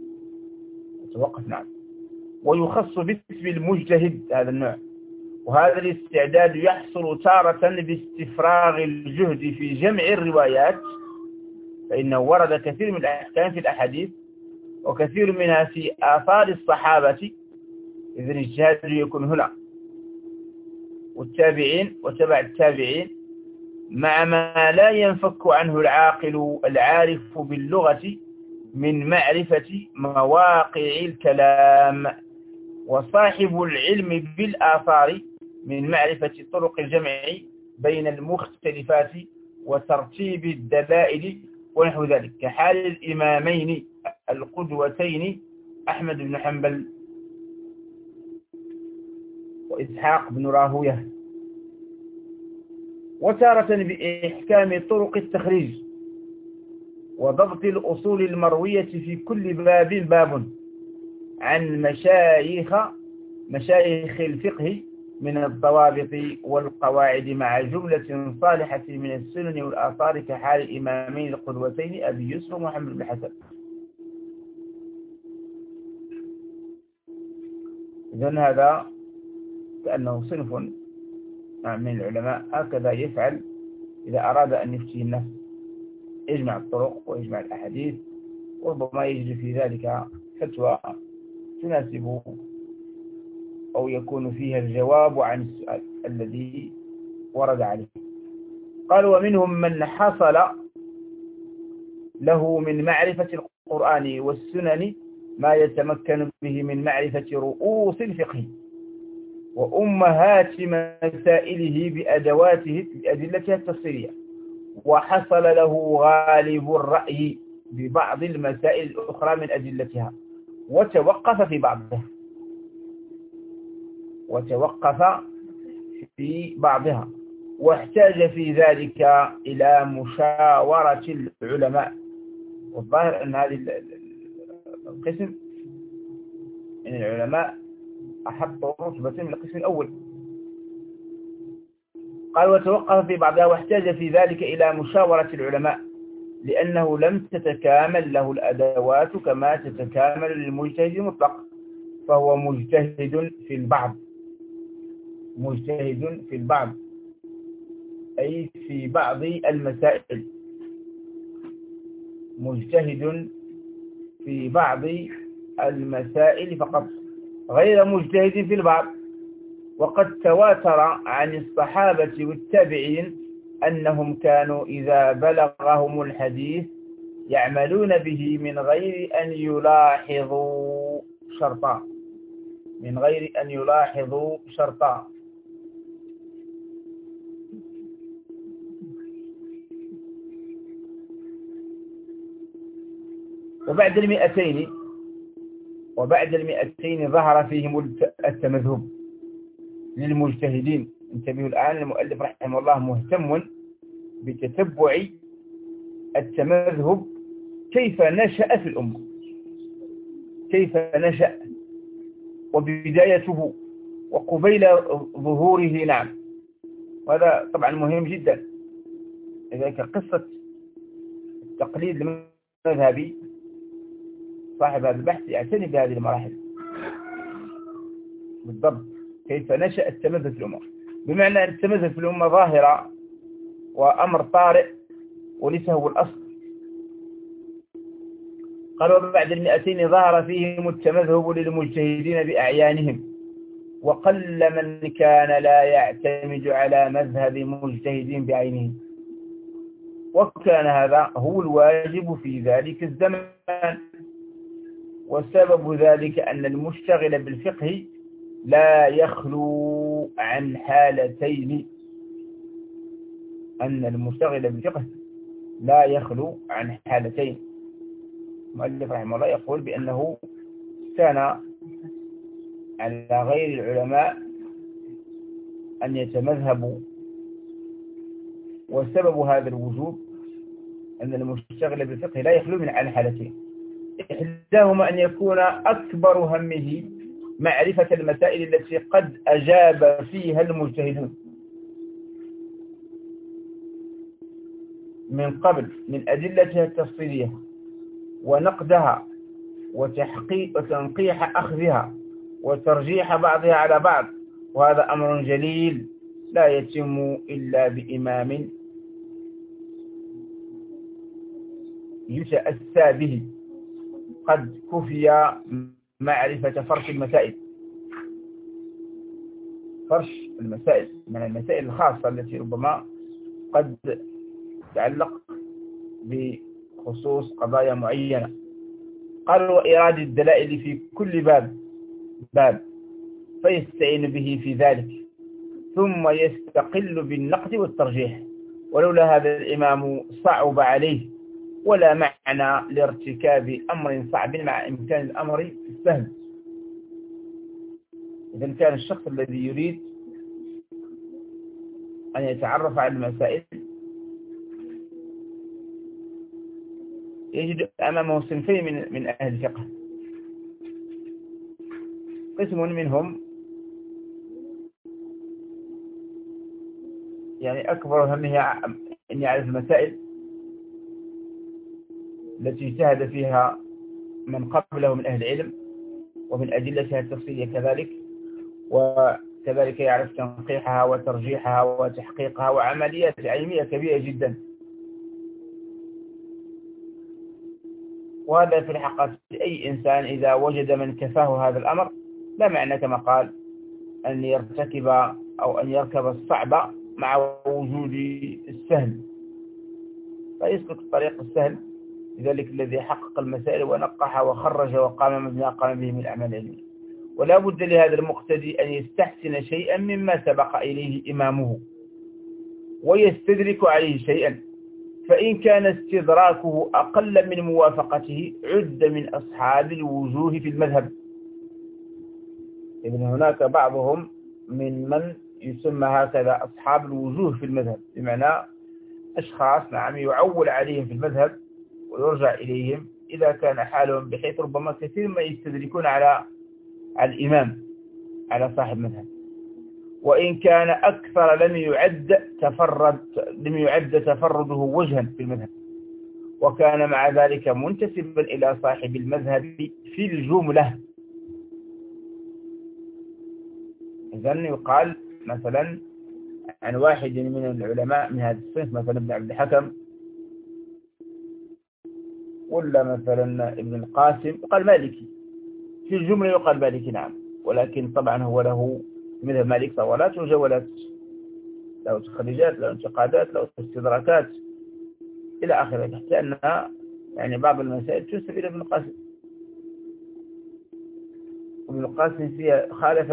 نعم. ويخص باسم المجتهد هذا النوع، وهذا الاستعداد يحصل تارة باستفراغ الجهد في جمع الروايات، فإنه ورد كثير من الأحكام في الأحاديث، وكثير منها في آثار الصحابة، إذن الاجتهاد يكون هنا، والتابعين وتبع التابعين، مع ما لا ينفك عنه العاقل العارف باللغة من معرفة مواقع الكلام، وصاحب العلم بالآثار من معرفة طرق الجمع بين المختلفات وترتيب الدلائل ونحو ذلك، كحال الإمامين القدوتين أحمد بن حنبل وإسحاق بن راهويه. وتارة بإحكام طرق التخريج وضبط الأصول المروية في كل باب عن مشايخ الفقه من الضوابط والقواعد، مع جملة صالحة من السنن والآثار، كحال الإمامين القدوتين أبي يوسف ومحمد بن حسن. إذن هذا كأنه صنف من العلماء هكذا يفعل إذا أراد أن يفتي الناس، يجمع الطرق ويجمع الأحاديث، وربما يجري في ذلك فتوى تناسب أو يكون فيها الجواب عن السؤال الذي ورد عليه. قال: ومنهم من حصل له من معرفة القرآن والسنن ما يتمكن به من معرفة رؤوس الفقه وأمهات مسائله بأدلتها التفصيلية، وحصل له غالب الرأي ببعض المسائل الأخرى من أدلتها، وتوقف في بعضها، واحتاج في ذلك إلى مشاورة العلماء. والظاهر أن هذه القسم من العلماء أحطوا رتبة من القسم الأول. قال وتوقف في بعضها واحتاج في ذلك إلى مشاورة العلماء لأنه لم تتكامل له الأدوات كما تتكامل للمجتهد المطلق، فهو مجتهد في البعض، مجتهد في البعض أي في بعض المسائل، مجتهد في بعض المسائل فقط غير مجتهد في البعض. وقد تواتر عن الصحابة والتابعين أنهم كانوا إذا بلغهم الحديث يعملون به من غير أن يلاحظوا شرطا، من غير أن يلاحظوا شرطا. وبعد المئتين ظهر فيهم التمذهب للمجتهدين. انتبهوا الآن، المؤلف رحمه الله مهتم بتتبع التمذهب كيف نشأ في الأمة، كيف نشأ وبدايته وقبيل ظهوره. نعم، وهذا طبعا مهم جدا. لذلك قصة التقليد المذهبي صاحب هذا البحث يعتني بهذه المراحل بالضبط، كيف نشأ التمذهب في الأمة، بمعنى أن التمذهب في الأمة ظاهرة وأمر طارئ وليس هو الأصل. قالوا بعد المئتين ظهر فيهم التمذهب للمجتهدين بأعيانهم، وقل من كان لا يعتمد على مذهب مجتهد بعينه، وكان هذا هو الواجب في ذلك الزمان. وسبب ذلك أن المشتغل بالفقه لا يخلو عن حالتين، أن المشتغل بالفقه لا يخلو عن حالتين. المؤلف رحمه الله يقول بأنه كان على غير العلماء أن يتمذهبوا، وسبب هذا الوجوب أن المشتغل بالفقه لا يخلو من عن حالتين. إحداهما أن يكون أكبر همه معرفة المسائل التي قد أجاب فيها المجتهدون من قبل من أدلتها التفصيلية ونقدها وتنقيح أخذها وترجيح بعضها على بعض. وهذا أمر جليل لا يتم إلا بإمام يتأسى به قد كفي معرفة فرش المسائل، فرش المسائل من المسائل الخاصة التي ربما قد تتعلق بخصوص قضايا معينة. قال وإيراد الدلائل في كل باب فيستعين به في ذلك، ثم يستقل بالنقد والترجيح. ولولا هذا الإمام صعب عليه، ولا معنى لارتكاب أمر صعب مع إمكان الأمر السهل. إذا كان الشخص الذي يريد أن يتعرف على المسائل يجد أمامه صنفين من أهل الفقه. قسم منهم يعني أكبر همه أن يعرف المسائل التي اجتهد فيها من قبله من أهل العلم ومن أدلتها التفصيلية كذلك، وكذلك يعرف تنقيحها وترجيحها وتحقيقها وعمليات علمية كبيرة جدا. وهذا في الحقيقة أي إنسان إذا وجد من كفاه هذا الأمر لا معنى كما قال أن يرتكب أو أن يركب الصعب مع وجود السهل، فيسلك الطريق السهل. لذلك الذي حقق المسائل ونقح وخرج وقام بما قام به من الأعمال العلمية. ولا بد لهذا المقتدي أن يستحسن شيئا مما سبق إليه إمامه ويستدرك عليه شيئا، فإن كان استدراكه أقل من موافقته عد من أصحاب الوجوه في المذهب. إذن هناك بعضهم من يسمى هكذا أصحاب الوجوه في المذهب، بمعنى أشخاص نعم يعول عليهم في المذهب ويرجع إليهم إذا كان حالهم بحيث ربما كثير ما يستدركون على الإمام، على صاحب مذهب، وإن كان أكثر لم يعد تفرده وجها في المذهب، وكان مع ذلك منتسبا إلى صاحب المذهب في الجملة. إذن يقال مثلا عن واحد من العلماء من هذا الصنف، مثلا ابن عبد الحكم ولا مثلا ابن القاسم، يقال مالكي في الجملة، يقال مالكي نعم، ولكن طبعا هو له مذهب مالك طولات وجولات، له تخريجات، له انتقادات، له استدراكات إلى آخره، حتى أنها يعني بعض المسائل تنسب إلى ابن القاسم. ابن القاسم فيها خالف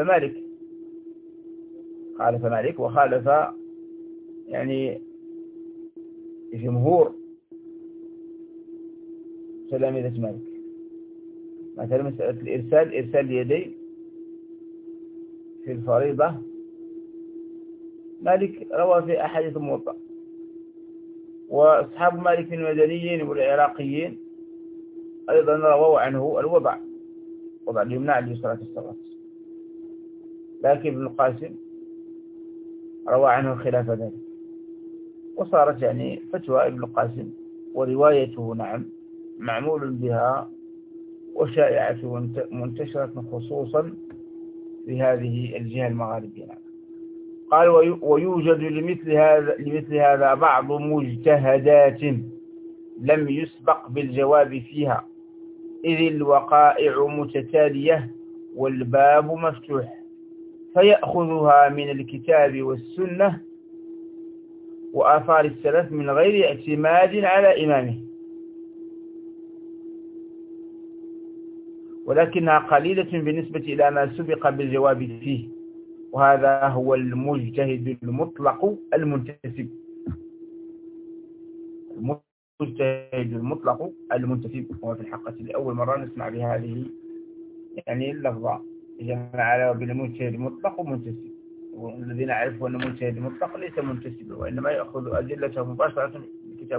مالك وخالف يعني جمهور تلاميذ مالك. مثلا مسألة إرسال اليدين في الفريضة، مالك روى في أحاديث موطأ، وأصحاب مالك المدنيين والعراقيين أيضا رووا عنه الوضع اليمنى لصلاة الصلاة، لكن ابن القاسم روى عنه خلاف ذلك، وصارت يعني فتوى ابن القاسم وروايته نعم معمول بها وشائعة ومنتشرة خصوصا في هذه الجهة المغاربية. قال ويوجد لمثل هذا بعض مجتهدات لم يسبق بالجواب فيها، إذ الوقائع متتالية والباب مفتوح، فيأخذها من الكتاب والسنة وآثار السلف من غير اعتماد على إمامه، ولكنها قليلة بالنسبة إلى ما سبق بالجواب فيه، وهذا هو المجتهد المطلق المنتسب. هو في الحقيقة لأول مرة نسمع بهذه يعني اللفظة، جمع على بين مجتهد مطلق ومنتسب، والذين يعرفوا أن المجتهد المطلق ليس منتسبا، وإنما يأخذ أدلته مباشرة من الكتاب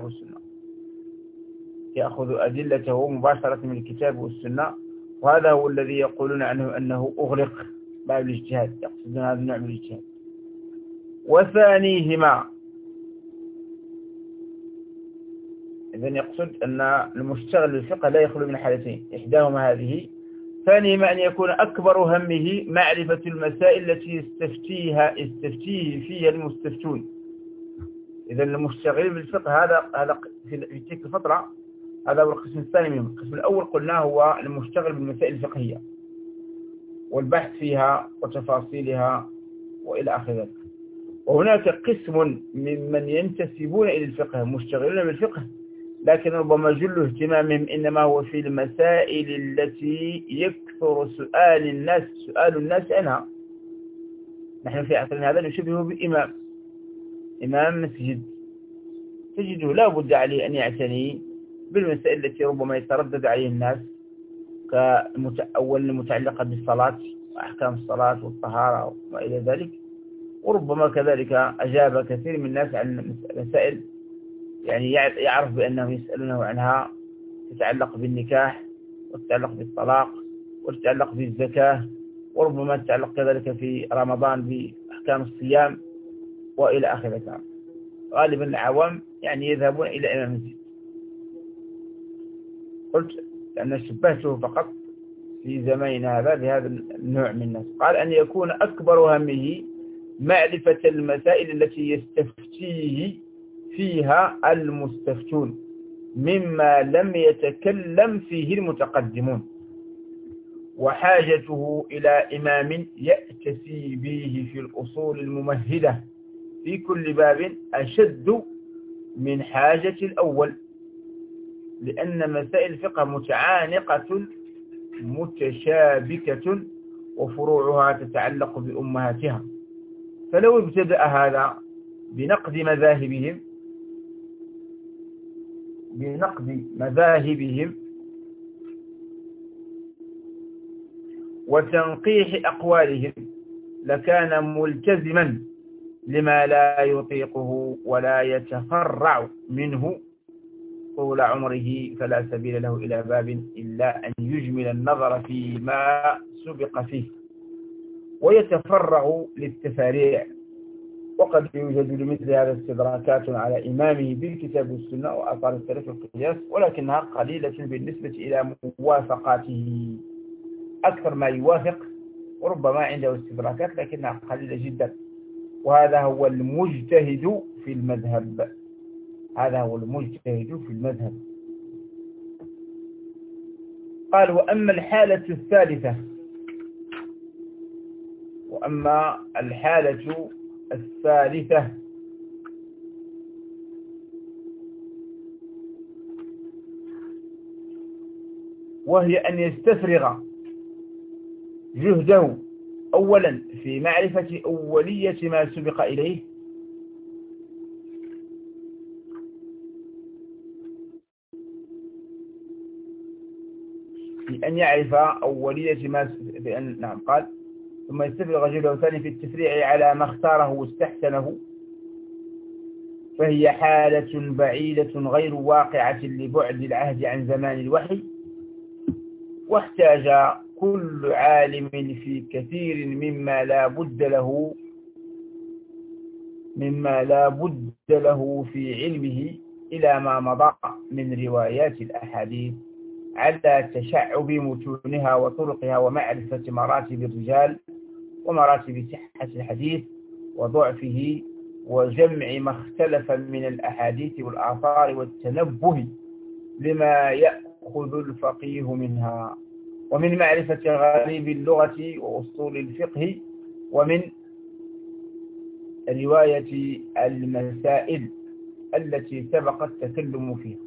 من الكتاب والسنة، وهذا هو الذي يقولون عنه أنه أغرق باب الاجتهاد، يقصدون هذا النوع من الاجتهاد. وثانيهما، إذن يقصد أن المشتغل بالفقه لا يخلو من حالتين، إحداهما هذه، ثانيهما أن يكون أكبر همه معرفة المسائل التي يستفتيه فيها المستفتون. إذن المشتغل بالفقه هذا في تلك الفترة هذا هو القسم الثاني منه. القسم الأول قلنا هو المشتغل بالمسائل الفقهية والبحث فيها وتفاصيلها وإلى آخر ذلك. وهناك قسم ممن ينتسبون إلى الفقه مشتغلون بالفقه، لكن ربما جل اهتمامهم إنما هو في المسائل التي يكثر سؤال الناس عنها. نحن في عصرنا هذا نشبهه بإمام مسجد، تجده لا بد عليه أن يعتني بالمسائل التي ربما يتردد عليه الناس، كأول المتعلقة بالصلاة وأحكام الصلاة والطهارة وما إلى ذلك، وربما كذلك أجاب كثير من الناس عن مسائل يعني يعرف بأنهم يسألونه عنها، تتعلق بالنكاح وتتعلق بالطلاق وتتعلق بالزكاة، وربما تتعلق كذلك في رمضان بأحكام الصيام وإلى آخر ذلك. غالبا العوام يعني يذهبون إلى إمام مسجد. قلت لأن شبهته فقط في زماننا هذا بهذا النوع من الناس. قال أن يكون أكبر همه معرفة المسائل التي يستفتيه فيها المستفتون مما لم يتكلم فيه المتقدمون، وحاجته إلى إمام يأتسي به في الأصول الممهدة في كل باب أشد من حاجة الأول، لأن مسائل الفقه متعانقة متشابكة وفروعها تتعلق بأمهاتها. فلو ابتدأ هذا بنقد مذاهبهم وتنقيح أقوالهم لكان ملتزما لما لا يطيقه ولا يتفرع منه طول عمره، فلا سبيل له إلى باب إلا أن يجمل النظر فيما سبق فيه ويتفرع للتفاريع. وقد يوجد لمثل هذا استدراكات على إمامه بالكتاب والسنة وآثار السلف والقياس، ولكنها قليلة بالنسبة إلى موافقاته. أكثر ما يوافق وربما عنده استدراكات لكنها قليلة جدا، وهذا هو المجتهد في المذهب. هذا هو المجتهد في المذهب. قال: وأما الحالة الثالثة، وأما الحالة الثالثة وهي أن يستفرغ جهده أولا في معرفة أولية ما سبق إليه، بأن يعرف أولية ما بأن نعم قال: ثم يستفرغ جهده ثاني في التفريع على ما اختاره واستحسنه، فهي حالة بعيدة غير واقعة لبعد العهد عن زمان الوحي، واحتاج كل عالم في كثير مما لا بد له في علمه إلى ما مضى من روايات الأحاديث على تشعب متونها وطرقها ومعرفة مراتب الرجال ومراتب صحة الحديث وضعفه وجمع ما اختلف من الأحاديث والآثار والتنبه لما يأخذ الفقيه منها، ومن معرفة غريب اللغة وأصول الفقه، ومن رواية المسائل التي سبق التكلم فيها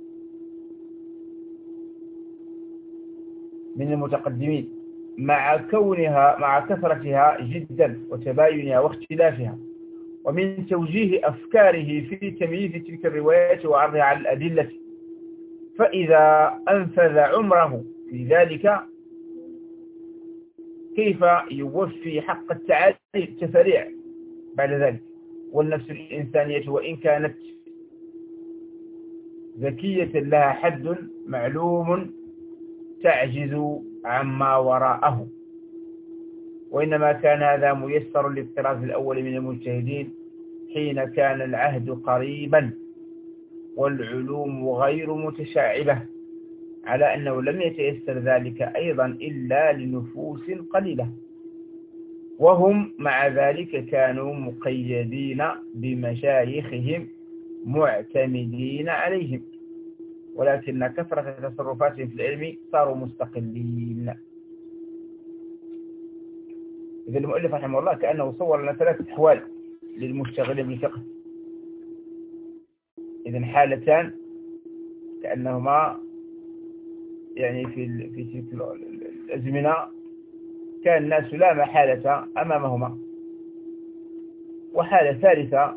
من المتقدمين، مع كثرتها جدا وتباينها واختلافها، ومن توجيه أفكاره في تمييز تلك الروايات وعرضها على الأدلة. فإذا أنفذ عمره في ذلك كيف يوفي حق التفريع بعد ذلك؟ والنفس الإنسانية وإن كانت ذكية لها حد معلوم تعجز عما وراءه، وإنما كان هذا ميسر للطراز الأول من المجتهدين حين كان العهد قريبا والعلوم غير متشعبة، على أنه لم يتيسر ذلك أيضا إلا لنفوس قليلة، وهم مع ذلك كانوا مقيدين بمشايخهم معتمدين عليهم، ولكن كثرة تصرفاتهم في العلم صاروا مستقلين. إذا المؤلف رحمه الله كأنه صور لنا 3 أحوال للمشتغلين بالفقه. إذن حالتان كأنهما يعني في تلك الأزمنة كان الناس لا محالة أمامهما، وحالة ثالثة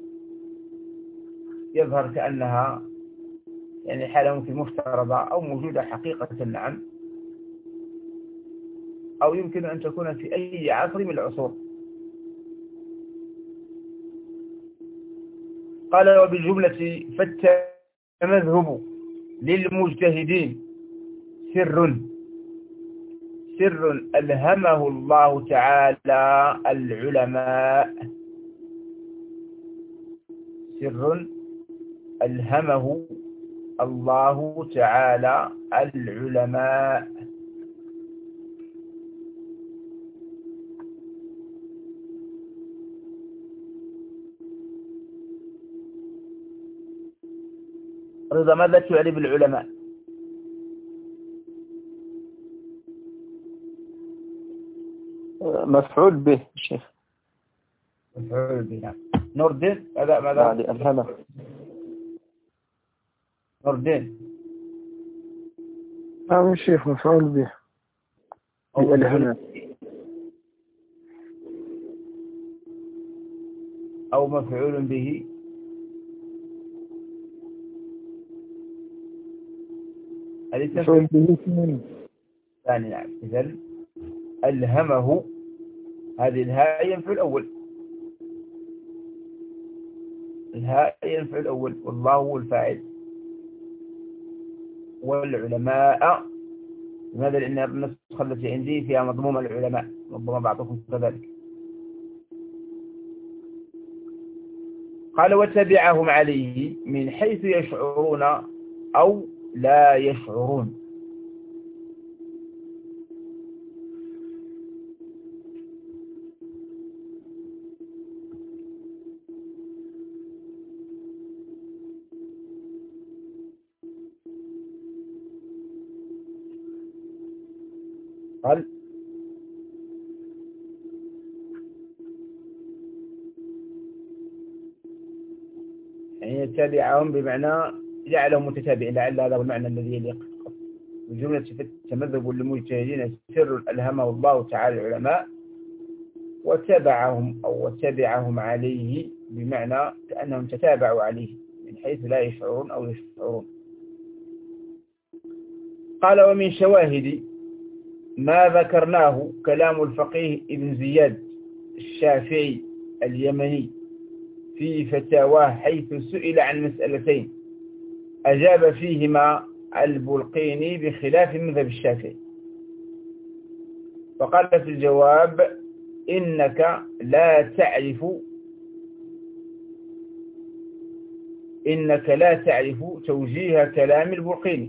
يظهر كأنها يعني حالة ممكن مفترضة أو موجودة حقيقة، نعم، أو يمكن أن تكون في أي عصر من العصور. قال: وبالجملة فالتمذهب للمجتهدين سر ألهمه الله تعالى العلماء، سر ألهمه الله تعالى العلماء، رضا ماذا تعني بالعلماء؟ مفعول به شيخ. مفعول به. نور الدين ماذا ألهمه. نور الدين نعم الشيخ، مفعول به الهمه أو مفعول به مفعول به ثاني. نعم. إذن ألهمه هذه الهاء ينفع الأول، الهاء ينفع الأول، والله هو الفاعل. والعلماء، لماذا؟ لأن النسخة التي عندي فيها مضموم العلماء، ربما بعضكم كذلك. قال وتبعهم عليه من حيث يشعرون أو لا يشعرون. قال يعني يتبعهم بمعنى جعلهم متتابعين، لعل هذا هو المعنى الذي يليق بجملة تمذهب للمجتهدين سر ألهمه الله تعالى العلماء، وتبعهم أو وتبعهم عليه بمعنى كأنهم تتابعوا عليه من حيث لا يشعرون أو يشعرون. قال ومن شواهد ما ذكرناه كلام الفقيه ابن زياد الشافعي اليمني في فتاواه حيث سئل عن مسألتين أجاب فيهما البلقيني بخلاف مذهب الشافعي، فقال في الجواب إنك لا تعرف توجيه كلام البلقيني،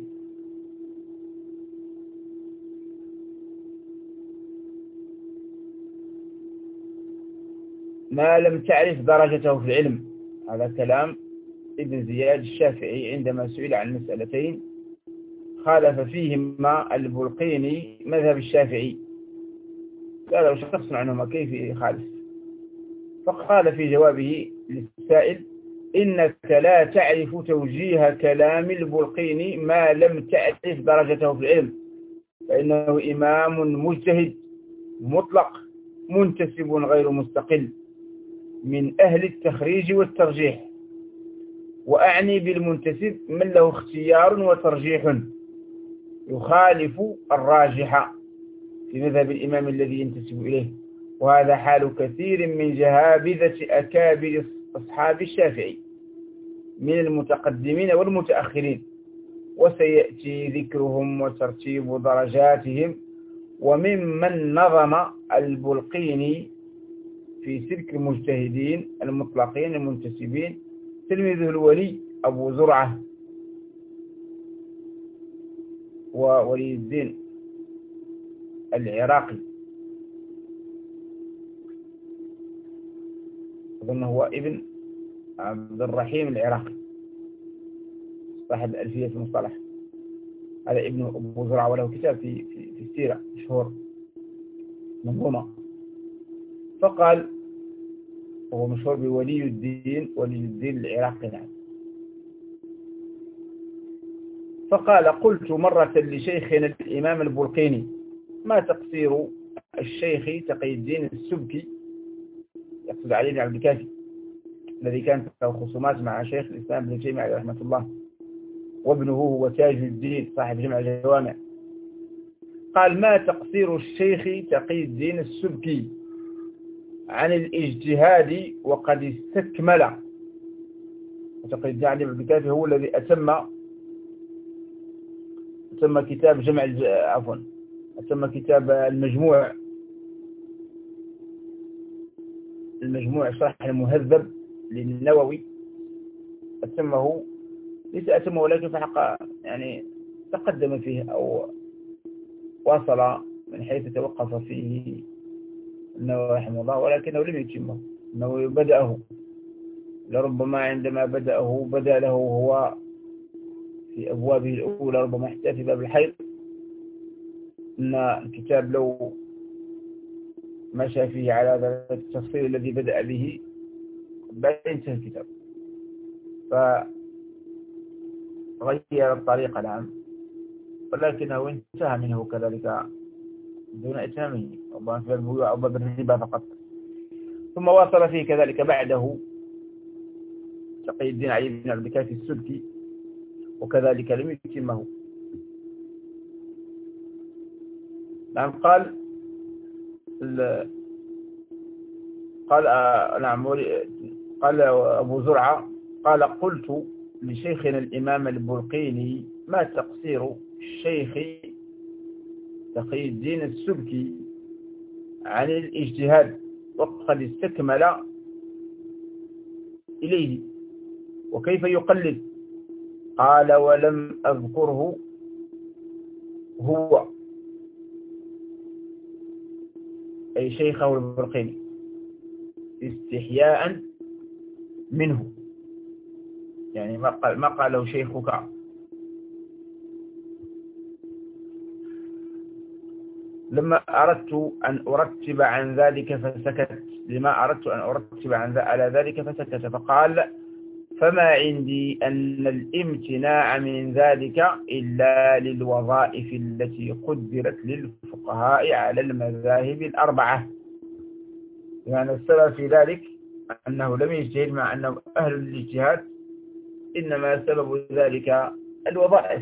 ما لم تعرف درجته في العلم. هذا كلام ابن زياد الشافعي عندما سئل عن مسألتين خالف فيهما البلقيني مذهب الشافعي، قال لو شخص عنهما كيف يخالف؟ فقال في جوابه للسائل إنك لا تعرف توجيه كلام البلقيني ما لم تعرف درجته في العلم، فإنه إمام مجتهد مطلق منتسب غير مستقل من أهل التخريج والترجيح، وأعني بالمنتسب من له اختيار وترجيح يخالف الراجح في مذهب الإمام الذي ينتسب إليه، وهذا حال كثير من جهابذة أكابر أصحاب الشافعي من المتقدمين والمتأخرين، وسيأتي ذكرهم وترتيب درجاتهم. وممن نظم البلقيني في سلك المجتهدين المطلقين المنتسبين تلميذه الولي أبو زرعة وولي الدين العراقي، أظن هو ابن عبد الرحيم العراقي صاحب ألفية المصطلح، هذا ابن أبو زرعة وله كتاب في السيرة مشهور منظومة. فقال هو مشهور بولي الدين العراقي نعم. فقال قلت مرة لشيخنا الإمام البلقيني ما تقصير الشيخ تقي الدين السبكي، يقصد علي بن عبد الكافي الذي كانت له خصومات مع شيخ الإسلام ابن تيمية عليه رحمة الله، وابنه هو تاج الدين صاحب جمع الجوامع. قال ما تقصير الشيخ تقي الدين السبكي عن الاجتهاد وقد استكمل. تقي الدين علي بن عبد الكافي هو الذي أتم كتاب أتم كتاب المجموع شرح المهذب للنووي، أتمه ليس أتمه ولكن فحق يعني تقدم فيه أو واصل من حيث توقف فيه النووي رحمه الله، ولكنه لم يتمه، أنه بدأه لربما عندما بدأ له هو في أبوابه الأولى ربما حتى في باب الحيض، أن الكتاب لو مشى فيه على هذا التفصيل الذي بدأ به بعد انتهى الكتاب، فغير الطريقة نعم، ولكنه انتهى منه كذلك دون إتمامه، ربما في البيوع أو باب الربا فقط. ثم واصل فيه كذلك بعده تقي الدين علي بن عبد الكافي السبكي، وكذلك لم يتمه. نعم. قال قال نعم. قال أبو زرعة قال قلت لشيخنا الإمام البلقيني ما تقصير الشيخ تقي الدين السبكي عن الاجتهاد وقد استكمل إليه وكيف يقلد؟ قال ولم أذكره هو أي شيخه البلقيني استحياء منه، يعني ما قاله شيخك. لما أردت أن أرتب عن ذلك فسكت، لما أردت أن أرتب على ذلك فسكت، فقال فما عندي أن الامتناع من ذلك إلا للوظائف التي قدرت للفقهاء على المذاهب الأربعة. يعني السبب في ذلك أنه لم يجتهد مع أنه أهل الاجتهاد، إنما سبب ذلك الوظائف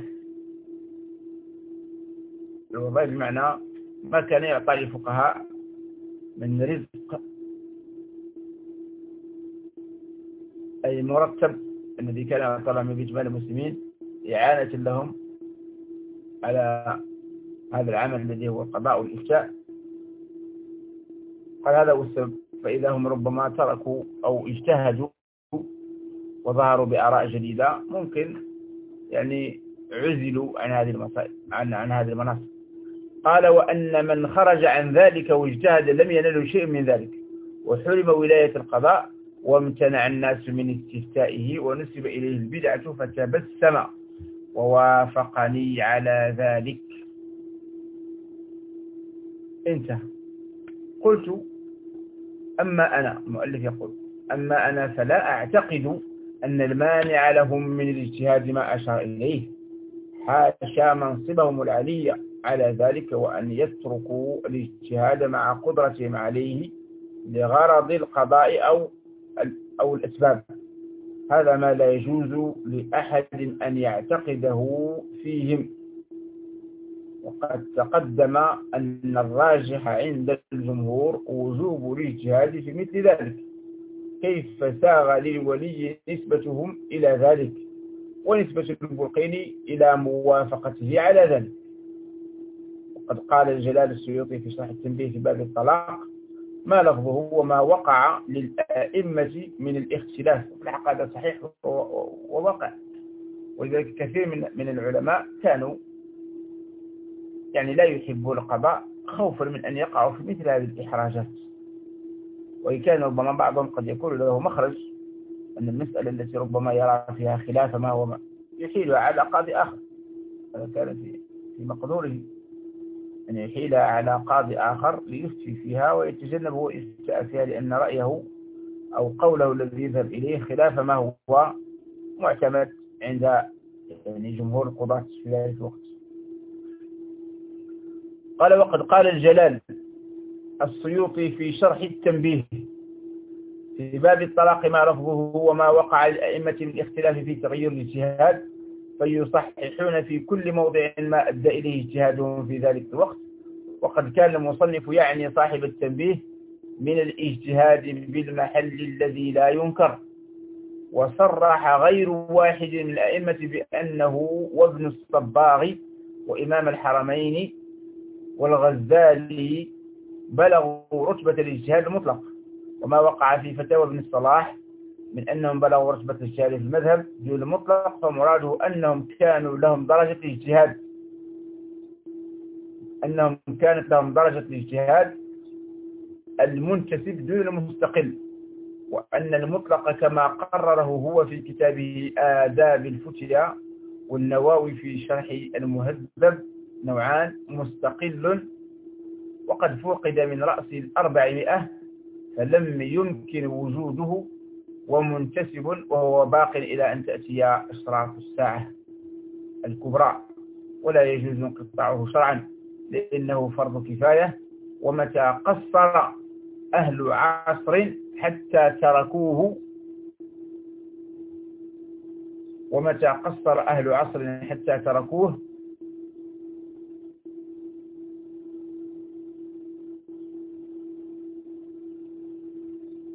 بمعنى ما كان يعطى للفقهاء من رزق أي مرتب الذي كان طلع من إجمال المسلمين إعانة لهم على هذا العمل الذي هو القضاء والإفتاء. قال هذا هو السبب. فإذا هم ربما تركوا أو اجتهدوا وظهروا بآراء جديدة ممكن يعني عزلوا عن هذه المصائب عن هذه المناصب. قال وأن من خرج عن ذلك واجتهد لم ينله شيء من ذلك وحرم ولاية القضاء وامتنع الناس من استفتائه ونسب إليه البدعة فتبسم ووافقني على ذلك. انتهى. قلت أما أنا، المؤلف يقول أما أنا فلا أعتقد أن المانع لهم من الاجتهاد ما أشار إليه، حاشا منصبهم العلي على ذلك وأن يتركوا الاجتهاد مع قدرتهم عليه لغرض القضاء أو الأسباب. هذا ما لا يجوز لأحد أن يعتقده فيهم. وقد تقدم أن الراجح عند الجمهور وجوب الاجتهاد في مثل ذلك، كيف ساغ للولي نسبتهم إلى ذلك ونسبة البلقيني إلى موافقته على ذلك. وقد قال الجلال السيوطي في شرح التنبيه في باب الطلاق ما لفظه وما وقع للأئمة من الاختلاف. في الحقيقة هذا صحيح وواقع، ولذلك كثير من العلماء كانوا يعني لا يحبون القضاء خوفا من أن يقعوا في مثل هذه الإحراجات، وإن كان ربما بعضهم قد يكون له مخرج أن المسألة التي ربما يرى فيها خلاف ما هو يحيل على قاضي آخر. هذا كان في مقدوره أن يحيل على قاضي آخر ليفتي فيها ويتجنب هو الافتاء فيها، لأن رأيه أو قوله الذي يذهب إليه خلاف ما هو معتمد عند يعني جمهور القضاة في ذلك الوقت. قال وقد قال الجلال السيوطي في شرح التنبيه في باب الطلاق ما لفظه وما وقع للأئمة من الاختلاف في تغيير الاجتهاد فيصححون في كل موضع ما أدى إليه اجتهادهم في ذلك الوقت. وقد كان المصنف يعني صاحب التنبيه من الاجتهاد بالمحل الذي لا ينكر. وصرح غير واحد من الأئمة بأنه وابن الصباغ وإمام الحرمين والغزالي بلغوا رتبة الاجتهاد المطلق، وما وقع في فتاوى ابن الصلاح من أنهم بلغوا رتبة الاجتهاد في المذهب دون المطلق فمراده أنهم كانوا لهم درجة الاجتهاد، أنهم كانت لهم درجة الاجتهاد المنتسب دون المستقل، وأن المطلق كما قرره هو في كتابه آداب الفتيا والنواوي في شرح المهذب نوعان مستقل وقد فقد من رأس 400 فلم يمكن وجوده ومنتسب وهو باق إلى أن تأتي أشراف الساعة الكبرى ولا يجوز انقطاعه شرعا لأنه فرض كفاية. ومتى قصر أهل عصر حتى تركوه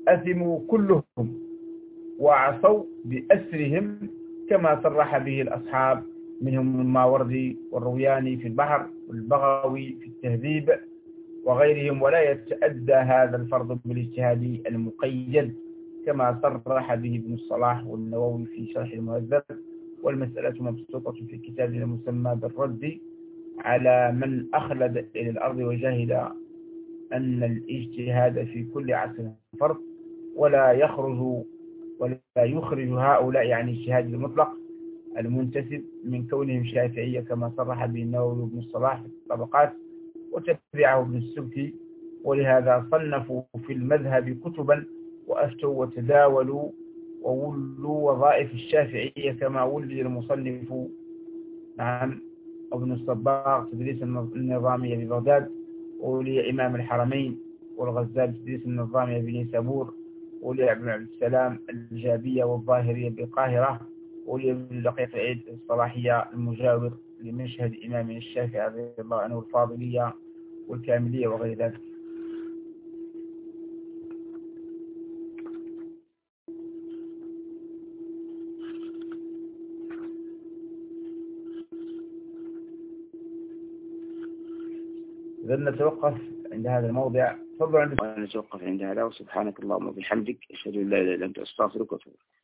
أثموا كلهم وعصوا بأسرهم كما صرح به الأصحاب منهم الماوردي والروياني في البحر والبغوي في التهذيب وغيرهم، ولا يتأدى هذا الفرض بالاجتهاد المقيد كما صرح به ابن الصلاح والنووي في شرح المهذب. والمسألة مبسوطة في كتابنا المسمى بالرد على من أخلد إلى الأرض وجاهد أن الاجتهاد في كل عصر فرض، ولا يخرج هؤلاء يعني الاجتهاد المطلق المنتسب من كونهم شافعية كما صرح به النووي وابن الصلاح في الطبقات وتبعه ابن السبكي. ولهذا صنفوا في المذهب كتبا وأفتوا وتداولوا وولوا وظائف الشافعية كما ولي المصنف ابن الصباغ تدريس النظامية ببغداد، وولي إمام الحرمين والغزال تدريس النظامية بنيسابور، وولي ابن عبد السلام الجابية والظاهرية بالقاهرة، وولي ابن دقيق العيد الصلاحية المجاور لمشهد إمامنا الشافعي رضي الله عنه الفاضلية والكاملية وغير ذلك. إذن نتوقف عند هذا الموضع. نتوقف عند هذا، وسبحانك اللهم وبحمدك أشهد أن لا إله إلا أنت أستغفرك وأتوب إليك.